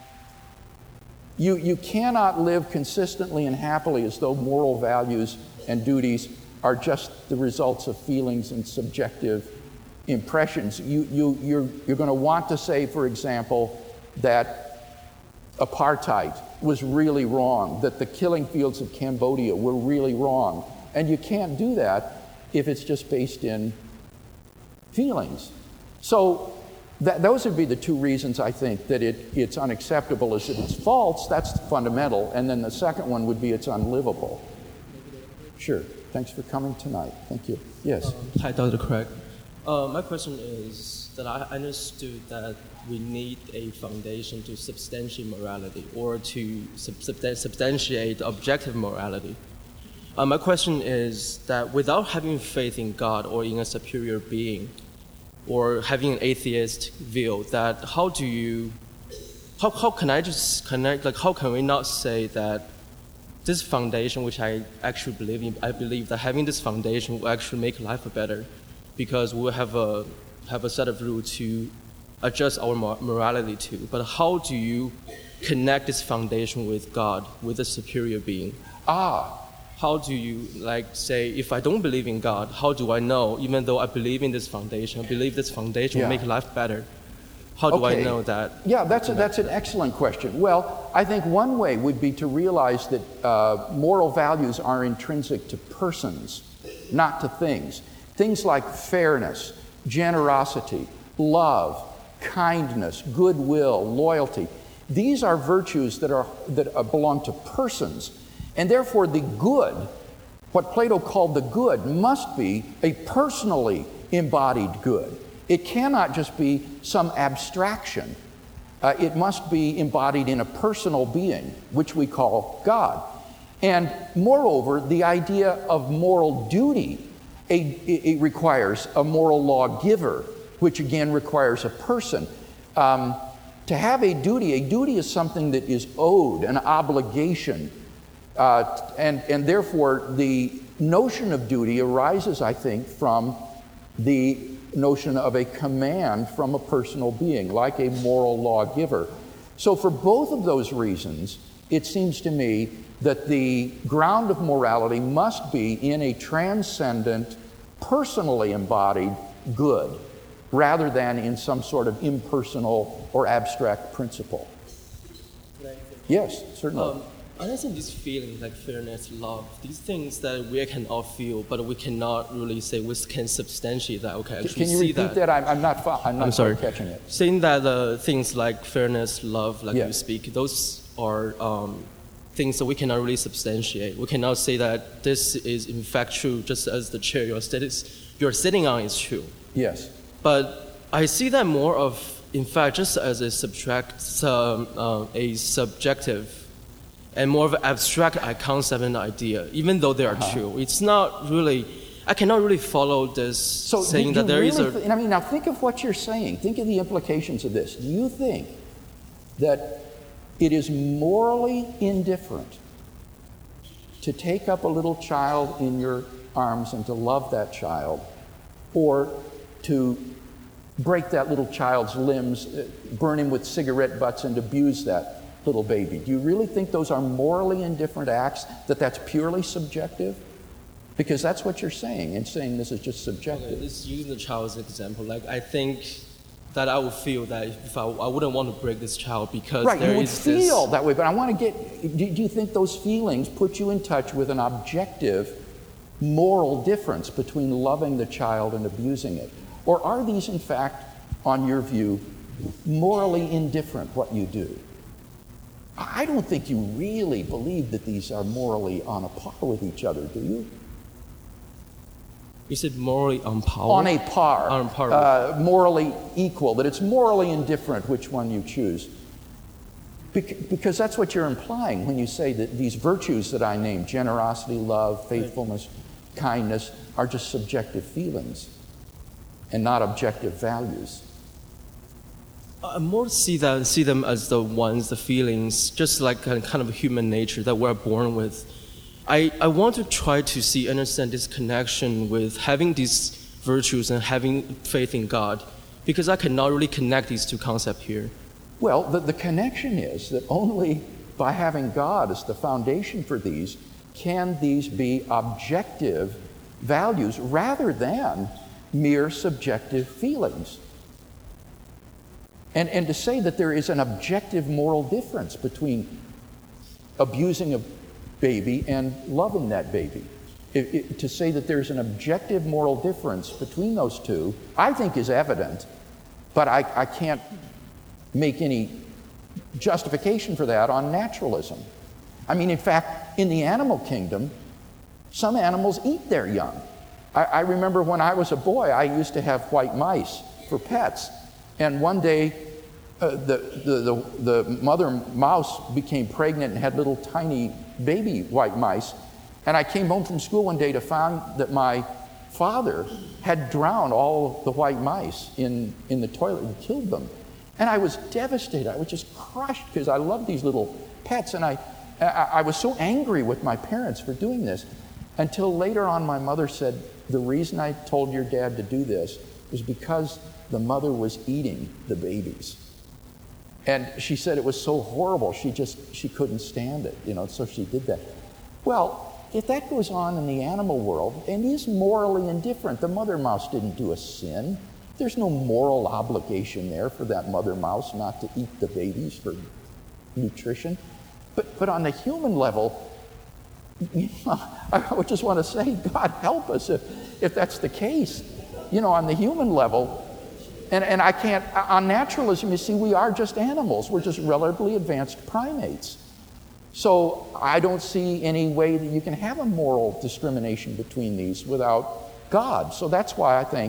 you, you cannot live consistently and happily as though moral values and duties are just the results of feelings and subjective impressions. You, you, you're, you're going to want to say, for example, that apartheid was really wrong, that the killing fields of Cambodia were really wrong. And you can't do that if it's just based in feelings. So that, those would be the two reasons I think that it, it's unacceptable, is that it's false, that's fundamental, and then the second one would be it's unlivable. Sure. Thanks for coming tonight. Thank you. Yes. Um, hi, Doctor Craig. Uh, my question is that I understood that we need a foundation to substantiate morality or to sub- sub- substantiate objective morality. Uh, my question is that without having faith in God or in a superior being, or having an atheist view, that how do you, how, how can I just connect, like how can we not say that this foundation, which I actually believe in, I believe that having this foundation will actually make life better, because we'll have a have a set of rules to adjust our morality to. But how do you connect this foundation with God, with a superior being? Ah. How do you, like, say, if I don't believe in God, how do I know, even though I believe in this foundation, I believe this foundation yeah. will make life better, how do okay. I know that? Yeah, that's, a, that's an excellent question. Well, I think one way would be to realize that uh, moral values are intrinsic to persons, not to things. Things like fairness, generosity, love, kindness, goodwill, loyalty. These are virtues that, are, that uh, belong to persons. And therefore, the good, what Plato called the good, must be a personally embodied good. It cannot just be some abstraction. Uh, it must be embodied in a personal being, which we call God. And moreover, the idea of moral duty a, it requires a moral lawgiver, which again requires a person. Um, to have a duty, a duty is something that is owed, an obligation. Uh, and, and therefore, the notion of duty arises, I think, from the notion of a command from a personal being, like a moral lawgiver. So for both of those reasons, it seems to me that the ground of morality must be in a transcendent, personally embodied good, rather than in some sort of impersonal or abstract principle. Yes, certainly. Um, I understand these feelings like fairness, love, these things that we can all feel, but we cannot really say we can substantiate that. Okay, actually can you see repeat that. that? I'm, I'm not. Fo- I'm not I'm sorry. catching it. Saying that uh, things like fairness, love, like yeah. you speak, those are um, things that we cannot really substantiate. We cannot say that this is in fact true, just as the chair you're, sit- you're sitting on is true. Yes. But I see that more of, in fact, just as a subtract, um, uh, a subjective and more of an abstract concept and idea, even though they are uh-huh. true. It's not really, I cannot really follow this so saying that there really is a... Th- I mean, now think of what you're saying. Think of the implications of this. Do you think that it is morally indifferent to take up a little child in your arms and to love that child, or to break that little child's limbs, burn him with cigarette butts, and abuse that little baby? Do you really think those are morally indifferent acts, that that's purely subjective? Because that's what you're saying, and saying this is just subjective. Okay, let's use the child as an example. Like, I think that I would feel that if I, I wouldn't want to break this child because right, there you would is feel this... that way, but I want to get, do, do you think those feelings put you in touch with an objective moral difference between loving the child and abusing it? Or are these, in fact, on your view, morally indifferent, what you do? I don't think you really believe that these are morally on a par with each other, do you? You said morally on par? On a par. On par. Uh, morally equal, that it's morally indifferent which one you choose. Bec- because that's what you're implying when you say that these virtues that I named, generosity, love, faithfulness, right. kindness, are just subjective feelings and not objective values. I more see that see them as the ones, the feelings, just like a kind of human nature that we're born with. I, I want to try to see, understand this connection with having these virtues and having faith in God, because I cannot really connect these two concepts here. Well, the, the connection is that only by having God as the foundation for these can these be objective values rather than mere subjective feelings. And, and to say that there is an objective moral difference between abusing a baby and loving that baby. It, it, to say that there's an objective moral difference between those two, I think is evident, but I, I can't make any justification for that on naturalism. I mean, in fact, in the animal kingdom, Some animals eat their young. I, I remember when I was a boy, I used to have white mice for pets. And one day, uh, the, the, the, the mother mouse became pregnant and had little tiny baby white mice. And I came home from school one day to find that my father had drowned all the white mice in, in the toilet and killed them. And I was devastated. I was just crushed because I loved these little pets. And I, I, I was so angry with my parents for doing this, until later on my mother said, the reason I told your dad to do this was because the mother was eating the babies. And she said it was so horrible, she just, she couldn't stand it, you know, so she did that. Well, if that goes on in the animal world, and is morally indifferent, the mother mouse didn't do a sin. There's no moral obligation there for that mother mouse not to eat the babies for nutrition. But, but on the human level, you know, I would just want to say, God help us if, if that's the case. You know, on the human level, and, and I can't, on naturalism, you see, we are just animals. We're just relatively advanced primates. So I don't see any way that you can have a moral discrimination between these without God. So that's why I think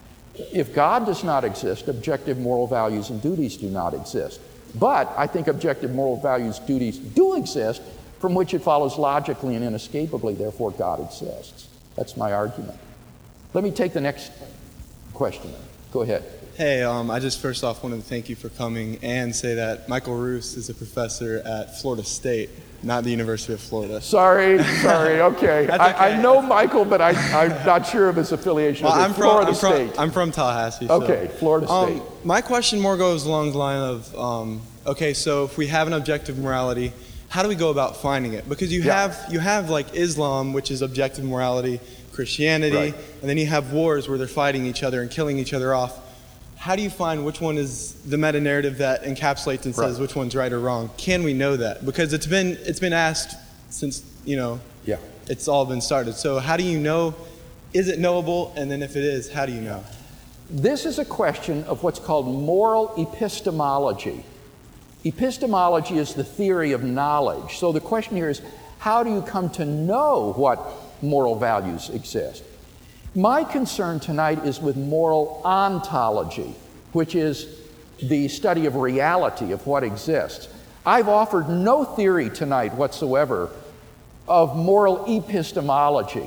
if God does not exist, objective moral values and duties do not exist. But I think objective moral values, duties do exist, from which it follows logically and inescapably, therefore God exists. That's my argument. Let me take the next question. Go ahead. Hey, um, I just first off wanted to thank you for coming and say that Michael Roos is a professor at Florida State, not the University of Florida. Sorry, sorry, okay. okay. I, I know Michael, but I, I'm not sure of his affiliation well, with I'm Florida from, I'm State. From, I'm from Tallahassee. Okay, so. Florida State. Um, my question more goes along the line of, um, okay, so if we have an objective morality, how do we go about finding it? Because you Yeah. have you have like Islam, which is objective morality, Christianity, Right. and then you have wars where they're fighting each other and killing each other off. How do you find which one is the meta-narrative that encapsulates and says Right. which one's right or wrong? Can we know that? Because it's been it's been asked since, you know, Yeah. it's all been started. So how do you know, is it knowable? And then if it is, how do you know? This is a question of what's called moral epistemology. Epistemology is the theory of knowledge. So the question here is, how do you come to know what moral values exist? My concern tonight is with moral ontology, which is the study of reality, of what exists. I've offered no theory tonight whatsoever of moral epistemology.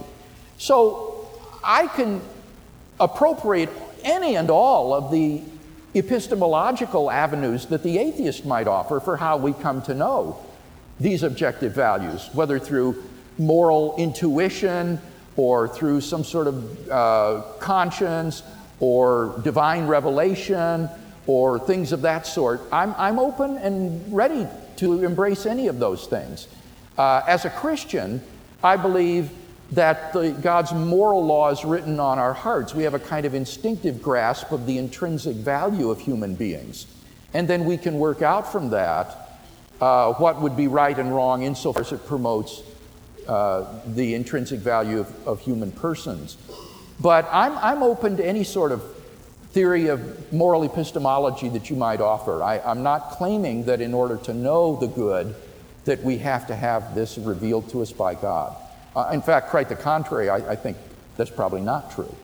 So I can appropriate any and all of the epistemological avenues that the atheist might offer for how we come to know these objective values, whether through moral intuition or through some sort of uh, conscience or divine revelation or things of that sort. I'm, I'm open and ready to embrace any of those things. Uh, as a Christian, I believe that the, God's moral law is written on our hearts. We have a kind of instinctive grasp of the intrinsic value of human beings. And then we can work out from that uh, what would be right and wrong insofar as it promotes uh, the intrinsic value of, of human persons. But I'm, I'm open to any sort of theory of moral epistemology that you might offer. I, I'm not claiming that in order to know the good that we have to have this revealed to us by God. Uh, in fact, quite the contrary, I, I think that's probably not true.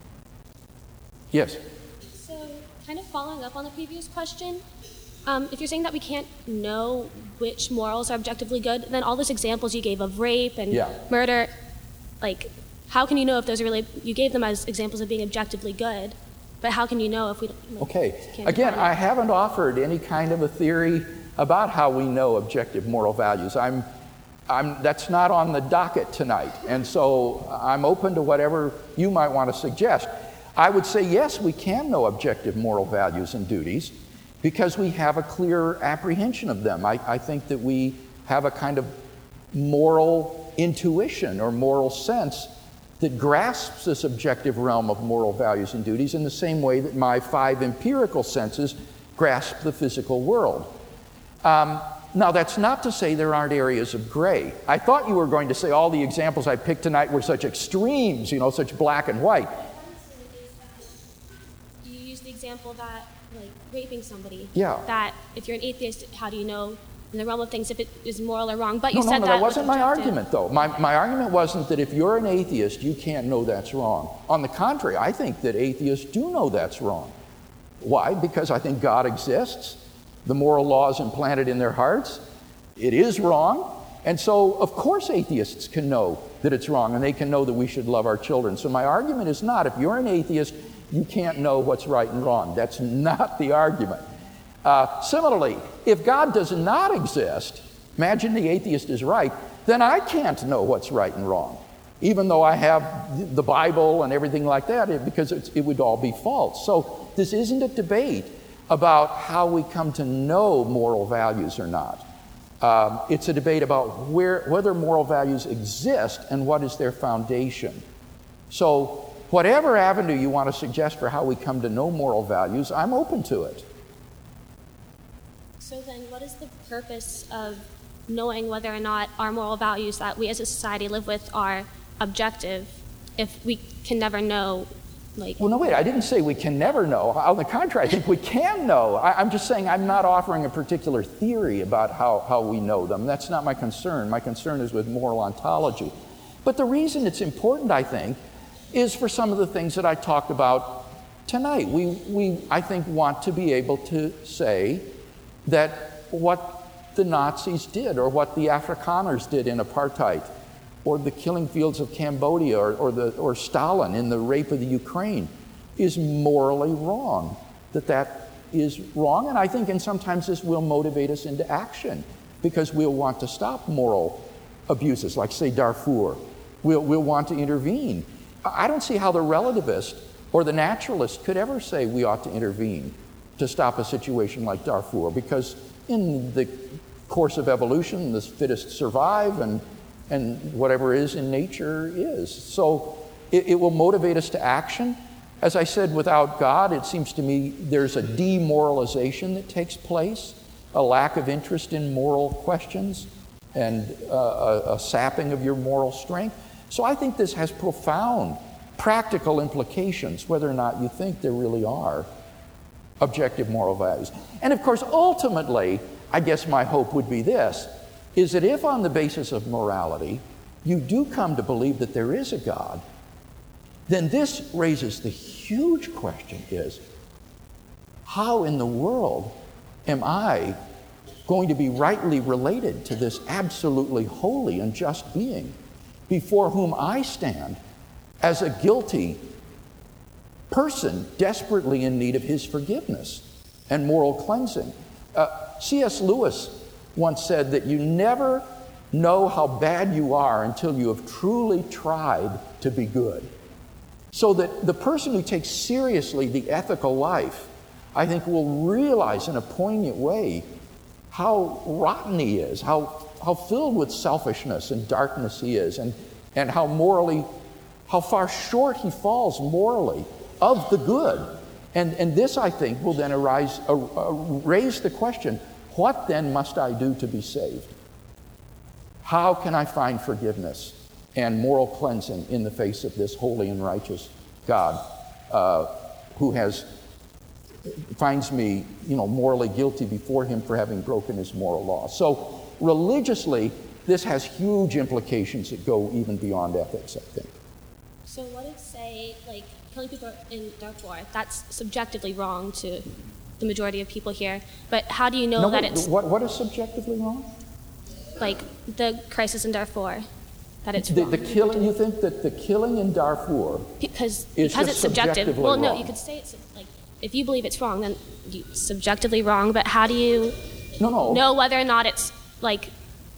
Yes? So, kind of following up on the previous question, um, if you're saying that we can't know which morals are objectively good, then all those examples you gave of rape and Yeah. murder, like, how can you know if those are really, you gave them as examples of being objectively good, but how can you know if we don't, like, Okay. can't Again, define it? I haven't offered any kind of a theory about how we know objective moral values. I'm I'm, that's not on the docket tonight, and so I'm open to whatever you might want to suggest. I would say, yes, we can know objective moral values and duties because we have a clear apprehension of them. I, I think that we have a kind of moral intuition or moral sense that grasps this objective realm of moral values and duties in the same way that my five empirical senses grasp the physical world. Um, Now, that's not to say there aren't areas of gray. I thought you were going to say all the examples I picked tonight were such extremes, you know, such black and white. You use the example that, like, raping somebody. Yeah. That if you're an atheist, how do you know in the realm of things if it is moral or wrong. But you no, said no, no, that that wasn't my objective. argument, though. My, my argument wasn't that if you're an atheist, you can't know that's wrong. On the contrary, I think that atheists do know that's wrong. Why? Because I think God exists. The moral law is implanted in their hearts. It is wrong. And so, of course, atheists can know that it's wrong, and they can know that we should love our children. So my argument is not, if you're an atheist, you can't know what's right and wrong. That's not the argument. Uh, similarly, if God does not exist, imagine the atheist is right, then I can't know what's right and wrong, even though I have the Bible and everything like that, it, because it's, it would all be false. So this isn't a debate about how we come to know moral values or not. Um, it's a debate about where, whether moral values exist and what is their foundation. So whatever avenue you want to suggest for how we come to know moral values, I'm open to it. So then what is the purpose of knowing whether or not our moral values that we as a society live with are objective if we can never know? Like, well, no, wait, I didn't say we can never know. On the contrary, I think we can know. I, I'm just saying I'm not offering a particular theory about how, how we know them. That's not my concern. My concern is with moral ontology. But the reason it's important, I think, is for some of the things that I talked about tonight. We, we I think, want to be able to say that what the Nazis did, or what the Afrikaners did in apartheid, or the killing fields of Cambodia, or, or, the, or Stalin in the rape of the Ukraine, is morally wrong, that that is wrong. And I think, and sometimes this will motivate us into action, because we'll want to stop moral abuses, like, say, Darfur. We'll, we'll want to intervene. I don't see how the relativist or the naturalist could ever say we ought to intervene to stop a situation like Darfur, because in the course of evolution, the fittest survive, and and whatever is in nature is. So it, it will motivate us to action. As I said, without God, it seems to me there's a demoralization that takes place, a lack of interest in moral questions, and uh, a, a sapping of your moral strength. So I think this has profound practical implications, whether or not you think there really are objective moral values. And of course, ultimately, I guess my hope would be this, is that if on the basis of morality you do come to believe that there is a God, then this raises the huge question is, how in the world am I going to be rightly related to this absolutely holy and just being before whom I stand as a guilty person desperately in need of his forgiveness and moral cleansing? Uh, C S Lewis once said that you never know how bad you are until you have truly tried to be good. So that the person who takes seriously the ethical life, I think, will realize in a poignant way how rotten he is, how, how filled with selfishness and darkness he is, and, and how morally, how far short he falls morally of the good. And, and this, I think, will then arise, uh, uh, raise the question, what then must I do to be saved? How can I find forgiveness and moral cleansing in the face of this holy and righteous God uh, who has finds me, you know, morally guilty before him for having broken his moral law? So religiously, this has huge implications that go even beyond ethics, I think. So what if, say, like, killing people in Darfur, that's subjectively wrong to the majority of people here, but how do you know no, that wait, it's... What, what is subjectively wrong? Like, the crisis in Darfur, that it's the, wrong. the killing, you think that the killing in Darfur because, is because just it's subjective. subjectively Well, no, wrong? you could say it's, like, if you believe it's wrong, then you, subjectively wrong, but how do you no, no. know whether or not it's, like,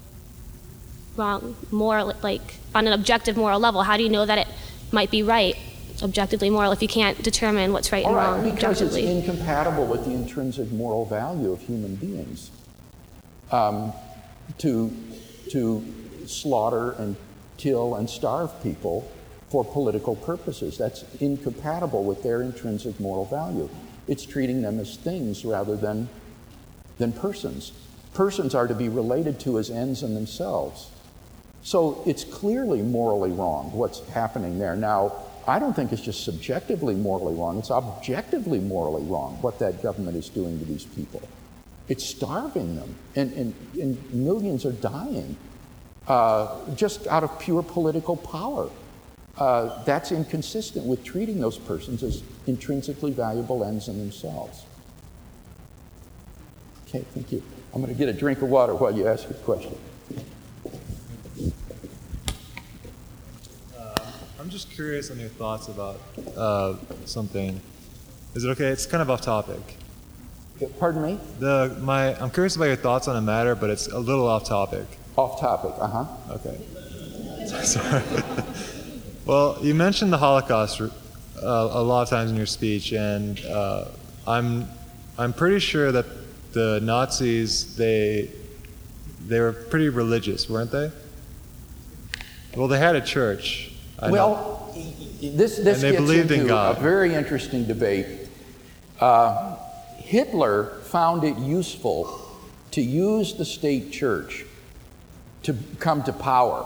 wrong, moral, like, on an objective moral level? How do you know that it might be right, objectively moral, if you can't determine what's right All and right, wrong because objectively? it's incompatible with the intrinsic moral value of human beings um, to, to slaughter and kill and starve people for political purposes. That's incompatible with their intrinsic moral value. It's treating them as things rather than, than persons. Persons are to be related to as ends in themselves. So it's clearly morally wrong what's happening there. Now, I don't think it's just subjectively morally wrong. It's objectively morally wrong what that government is doing to these people. It's starving them, and, and, and millions are dying uh, just out of pure political power. Uh, that's inconsistent with treating those persons as intrinsically valuable ends in themselves. Okay, thank you. I'm going to get a drink of water while you ask your question. Uh, I'm just curious on your thoughts about uh, something. Is it okay? It's kind of off topic. Pardon me? The my I'm curious about your thoughts on a matter, but it's a little off topic. Off topic, uh-huh. Okay. Sorry. Well, you mentioned the Holocaust uh, a lot of times in your speech, and uh, I'm I'm pretty sure that the Nazis they they were pretty religious, weren't they? Well, they had a church. I well, know. this this and they gets believed into in God. a very interesting debate. Uh, Hitler found it useful to use the state church to come to power.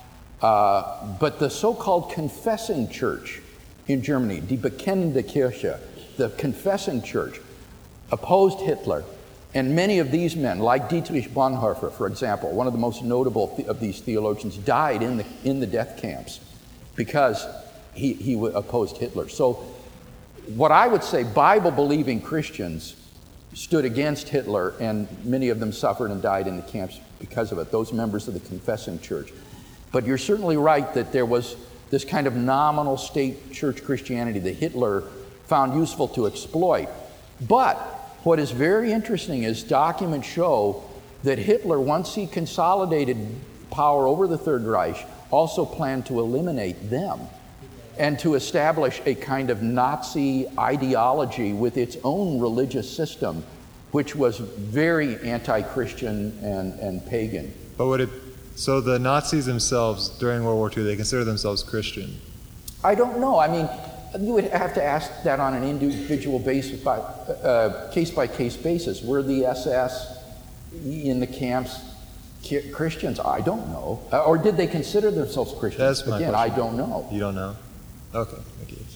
Uh, but the so-called confessing church in Germany, die bekennende Kirche, the confessing church, opposed Hitler. And many of these men, like Dietrich Bonhoeffer, for example, one of the most notable th- of these theologians, died in the, in the death camps because he, he opposed Hitler. So what I would say, Bible-believing Christians stood against Hitler, and many of them suffered and died in the camps because of it, those members of the confessing church. But you're certainly right that there was this kind of nominal state church Christianity that Hitler found useful to exploit. But what is very interesting is documents show that Hitler, once he consolidated power over the Third Reich, also planned to eliminate them and to establish a kind of Nazi ideology with its own religious system, which was very anti-Christian and, and pagan. But would it, so the Nazis themselves, during World War Two, they consider themselves Christian? I don't know. I mean, you would have to ask that on an individual basis, by, uh, case-by-case basis. Were the S S in the camps Christians? I don't know. Uh, or did they consider themselves Christians? That's my Again, question. I don't know. You don't know? Okay, thank you.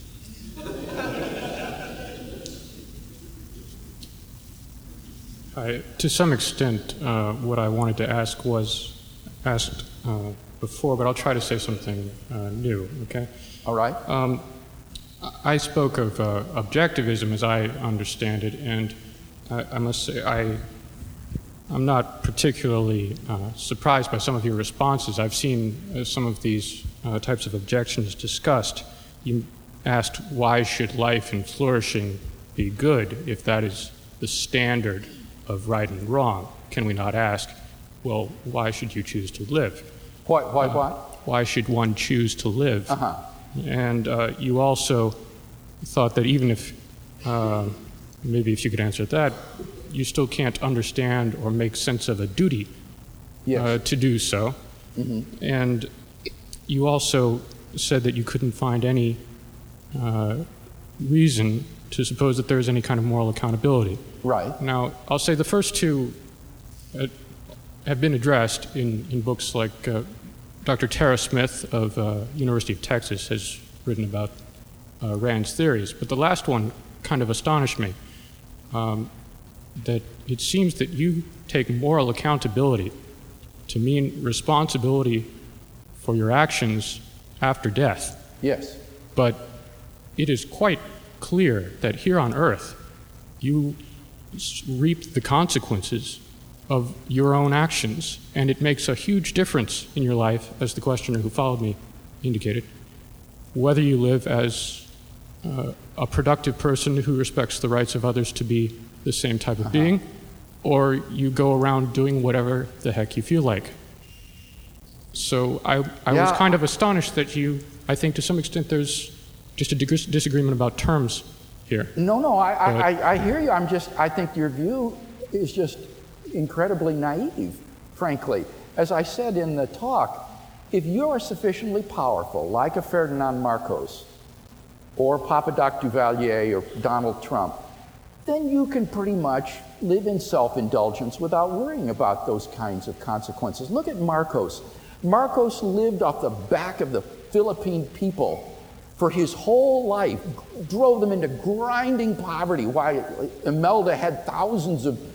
I, to some extent, uh, what I wanted to ask was asked uh, before, but I'll try to say something uh, new, okay? All right. Um, I spoke of uh, objectivism as I understand it, and I, I must say I, I'm not particularly uh, surprised by some of your responses. I've seen uh, some of these uh, types of objections discussed. You asked, why should life and flourishing be good if that is the standard of right and wrong? Can we not ask, well, why should you choose to live? Why, why, uh, why? Why should one choose to live? Uh-huh. And uh, you also thought that even if, uh, maybe if you could answer that, you still can't understand or make sense of a duty yes. uh, to do so. Mm-hmm. And you also said that you couldn't find any uh, reason to suppose that there is any kind of moral accountability. Right. Now, I'll say the first two uh, have been addressed in, in books like uh, Doctor Tara Smith of uh, University of Texas has written about uh, Rand's theories. But the last one kind of astonished me, um, that it seems that you take moral accountability to mean responsibility for your actions after death. Yes. But it is quite clear that here on earth, you reap the consequences of your own actions, and it makes a huge difference in your life, as the questioner who followed me indicated, whether you live as uh, a productive person who respects the rights of others to be the same type of uh-huh. being, or you go around doing whatever the heck you feel like. So I, I yeah. was kind of astonished that you, I think to some extent there's just a dis- disagreement about terms here. No, no, I, I, I hear you. I'm just, I think your view is just incredibly naive, frankly. As I said in the talk, if you are sufficiently powerful, like a Ferdinand Marcos, or Papa Doc Duvalier, or Donald Trump, then you can pretty much live in self-indulgence without worrying about those kinds of consequences. Look at Marcos. Marcos lived off the back of the Philippine people for his whole life, drove them into grinding poverty, while Imelda had thousands of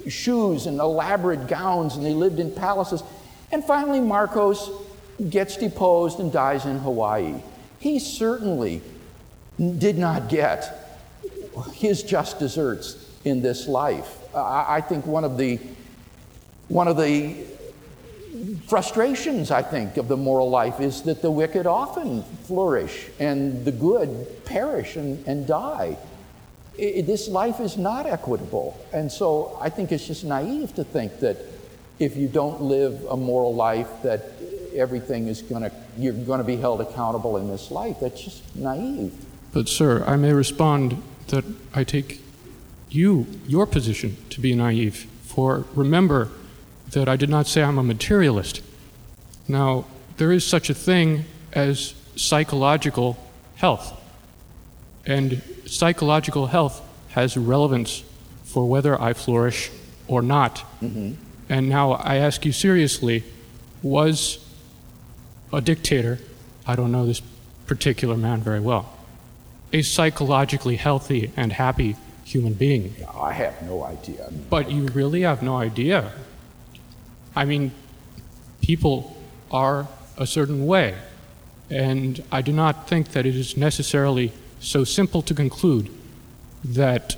shoes and elaborate gowns, and they lived in palaces. And finally, Marcos gets deposed and dies in Hawaii. He certainly did not get his just deserts in this life. Uh, I think one of the one of the frustrations, I think, of the moral life is that the wicked often flourish and the good perish and, and die. I, this life is not equitable. And so I think it's just naive to think that if you don't live a moral life that everything is going to, you're going to be held accountable in this life. That's just naive. But sir, I may respond that I take you, your position, to be naive. For remember that I did not say I'm a materialist. Now, there is such a thing as psychological health. And psychological health has relevance for whether I flourish or not. Mm-hmm. And now I ask you seriously, was a dictator, I don't know this particular man very well, a psychologically healthy and happy human being? I have no idea. But you really have no idea? I mean, people are a certain way, and I do not think that it is necessarily so simple to conclude that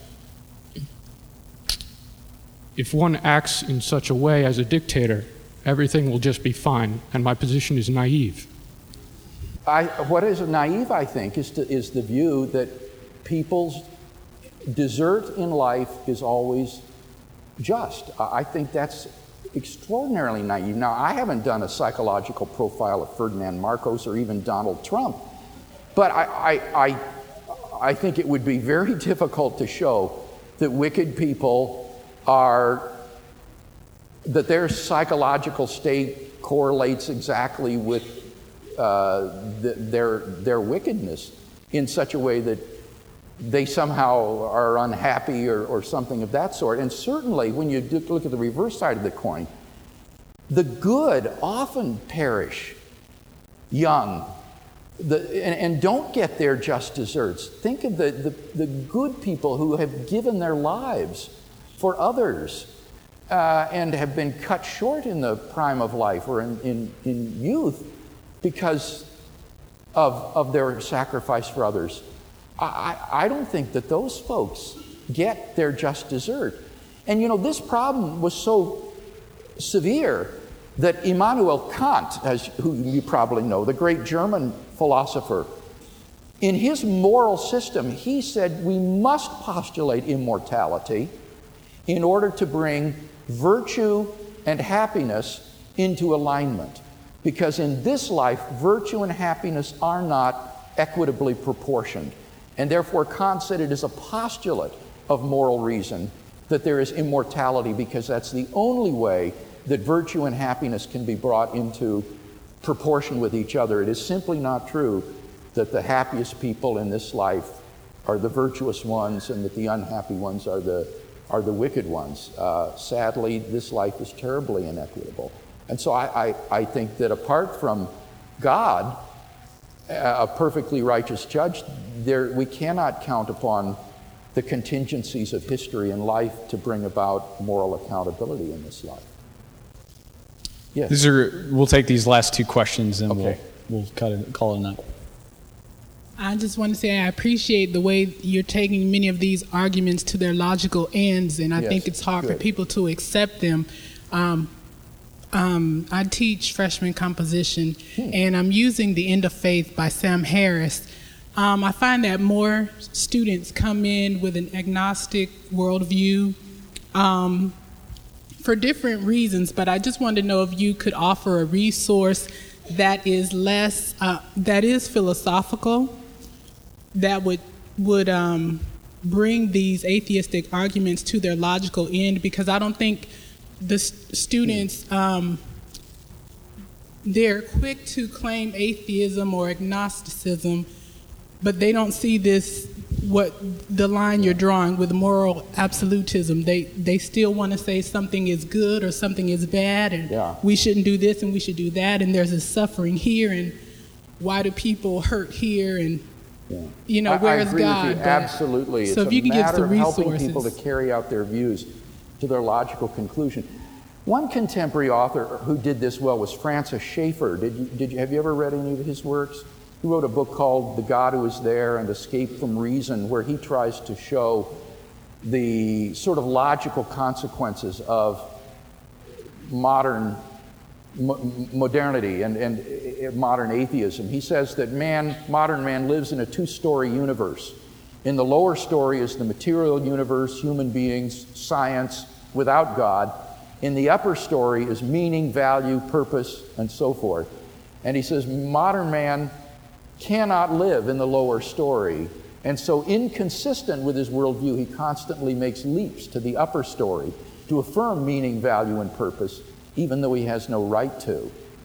if one acts in such a way as a dictator, everything will just be fine, and my position is naive. I, what is naive, I think, is, to, is the view that people's desert in life is always just. I think that's extraordinarily naive. Now, I haven't done a psychological profile of Ferdinand Marcos or even Donald Trump, but I, I, I, I think it would be very difficult to show that wicked people are, that their psychological state correlates exactly with uh, the, their, their wickedness in such a way that they somehow are unhappy or, or something of that sort. And certainly, when you do look at the reverse side of the coin, the good often perish young the, and, and don't get their just deserts. Think of the, the, the good people who have given their lives for others uh, and have been cut short in the prime of life or in, in, in youth because of, of their sacrifice for others. I, I don't think that those folks get their just desert. And you know, this problem was so severe that Immanuel Kant, as who you probably know, the great German philosopher, in his moral system, he said we must postulate immortality in order to bring virtue and happiness into alignment. Because in this life, virtue and happiness are not equitably proportioned. And therefore, Kant said it is a postulate of moral reason that there is immortality, because that's the only way that virtue and happiness can be brought into proportion with each other. It is simply not true that the happiest people in this life are the virtuous ones and that the unhappy ones are the, are the wicked ones. Uh, sadly, this life is terribly inequitable. And so I, I, I think that apart from God, a perfectly righteous judge, there, we cannot count upon the contingencies of history and life to bring about moral accountability in this life. Yes. These are, we'll take these last two questions and Okay. we'll, we'll cut it, call it a night. I just want to say I appreciate the way you're taking many of these arguments to their logical ends, and I Yes, think it's hard good. for people to accept them. Um, um, I teach freshman composition, Hmm. and I'm using The End of Faith by Sam Harris. Um, I find that more students come in with an agnostic worldview um, for different reasons, but I just wanted to know if you could offer a resource that is less, uh, that is philosophical, that would would um, bring these atheistic arguments to their logical end, because I don't think the s- students, um, they're quick to claim atheism or agnosticism, but they don't see this, what the line you're drawing with moral absolutism. They they still want to say something is good or something is bad, and Yeah. we shouldn't do this and we should do that, and there's a suffering here, and why do people hurt here, and Yeah. you know, I, where I is agree God? with you. But- Absolutely. So it's if you a could give matter some of helping resources. people to carry out their views. to their logical conclusion. One contemporary author who did this well was Francis Schaeffer. Did you, did you, have you ever read any of his works? He wrote a book called The God Who Is There and Escape from Reason, where he tries to show the sort of logical consequences of modern mo- modernity and, and modern atheism. He says that man, modern man lives in a two-story universe. In the lower story is the material universe, human beings, science, without God. In the upper story is meaning, value, purpose, and so forth. And he says modern man cannot live in the lower story. And so inconsistent with his worldview, he constantly makes leaps to the upper story to affirm meaning, value, and purpose, even though he has no right to.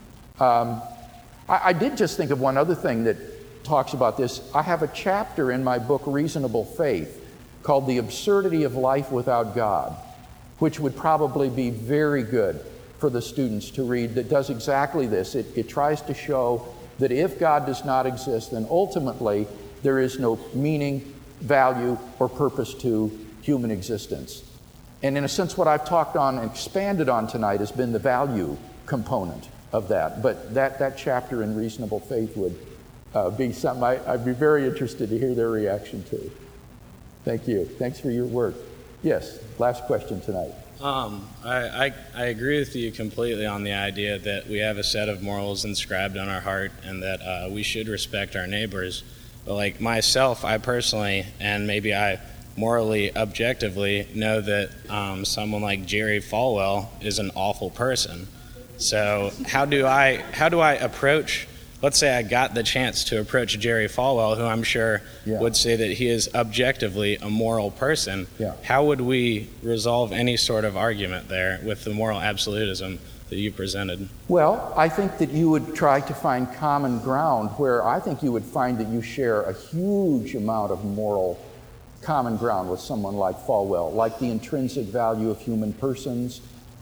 Um, I, I did just think of one other thing that talks about this. I have a chapter in my book, Reasonable Faith, called The Absurdity of Life Without God, which would probably be very good for the students to read, that does exactly this. It, it tries to show that if God does not exist, then ultimately there is no meaning, value, or purpose to human existence. And in a sense, what I've talked on and expanded on tonight has been the value component of that. But that, that chapter in Reasonable Faith would uh, be something I, I'd be very interested to hear their reaction to. Thank you. Thanks for your work. Yes, last question tonight. Um, I, I, I agree with you completely on the idea that we have a set of morals inscribed on our heart and that uh, we should respect our neighbors. But like myself, I personally, and maybe I morally, objectively, know that um, someone like Jerry Falwell is an awful person. So how do I how do I approach, let's say I got the chance to approach Jerry Falwell, who I'm sure yeah. would say that he is objectively a moral person. Yeah. How would we resolve any sort of argument there with the moral absolutism that you presented? Well, I think that you would try to find common ground where I think you would find that you share a huge amount of moral common ground with someone like Falwell, like the intrinsic value of human persons,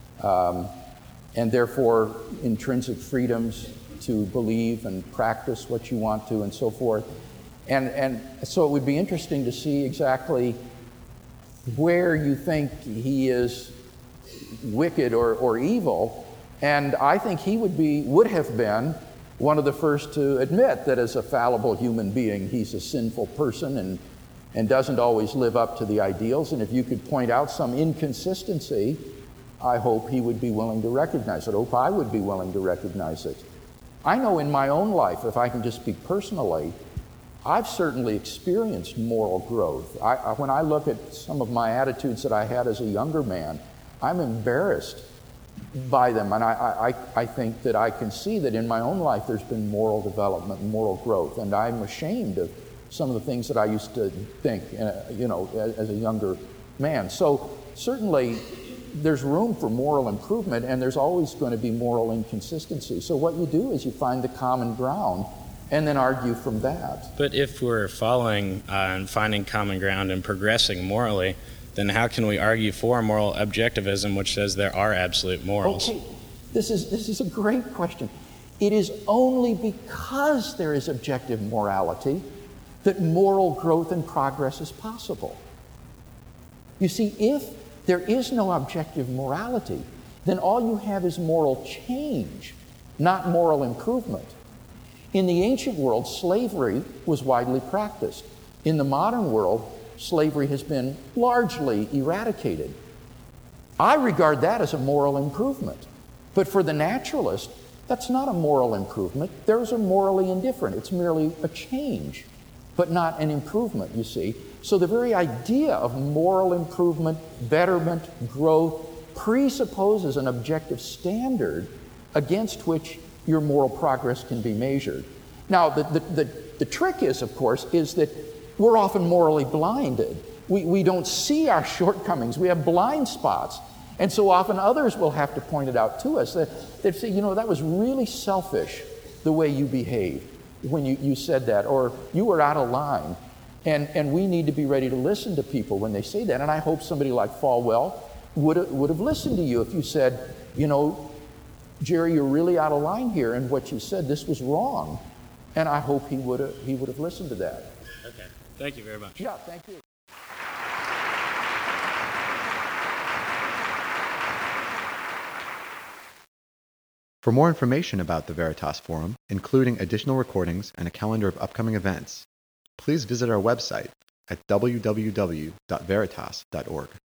um, and therefore intrinsic freedoms to believe and practice what you want to and so forth. And, and so it would be interesting to see exactly where you think he is wicked or, or evil. And I think he would be, would have been one of the first to admit that as a fallible human being, he's a sinful person and, and doesn't always live up to the ideals. And if you could point out some inconsistency, I hope he would be willing to recognize it. I hope I would be willing to recognize it. I know in my own life, if I can just speak personally, I've certainly experienced moral growth. I, I, when I look at some of my attitudes that I had as a younger man, I'm embarrassed by them. And I, I, I think that I can see that in my own life there's been moral development and moral growth. And I'm ashamed of some of the things that I used to think, uh, you know, as, as a younger man. So certainly there's room for moral improvement, and there's always going to be moral inconsistency. So what you do is you find the common ground and then argue from that. But if we're following uh, and finding common ground and progressing morally, then how can we argue for moral objectivism, which says there are absolute morals? Okay, this is, this is a great question. It is only because there is objective morality that moral growth and progress is possible. You see, if there is no objective morality, then all you have is moral change, not moral improvement. In the ancient world, slavery was widely practiced. In the modern world, slavery has been largely eradicated. I regard that as a moral improvement. But for the naturalist, that's not a moral improvement. Those are morally indifferent. It's merely a change, but not an improvement, you see. So the very idea of moral improvement, betterment, growth, presupposes an objective standard against which your moral progress can be measured. Now, the, the, the, the trick is, of course, is that we're often morally blinded. We, we don't see our shortcomings. We have blind spots. And so often others will have to point it out to us. They'd say, you know, that was really selfish, the way you behaved when you, you said that, or you were out of line. And, and we need to be ready to listen to people when they say that. And I hope somebody like Falwell would have, would have listened to you if you said, you know, Jerry, you're really out of line here, and what you said, this was wrong. And I hope he would have, he would have listened to that. Okay. Thank you very much. Yeah, thank you. For more information about the Veritas Forum, including additional recordings and a calendar of upcoming events, please visit our website at w w w dot veritas dot org.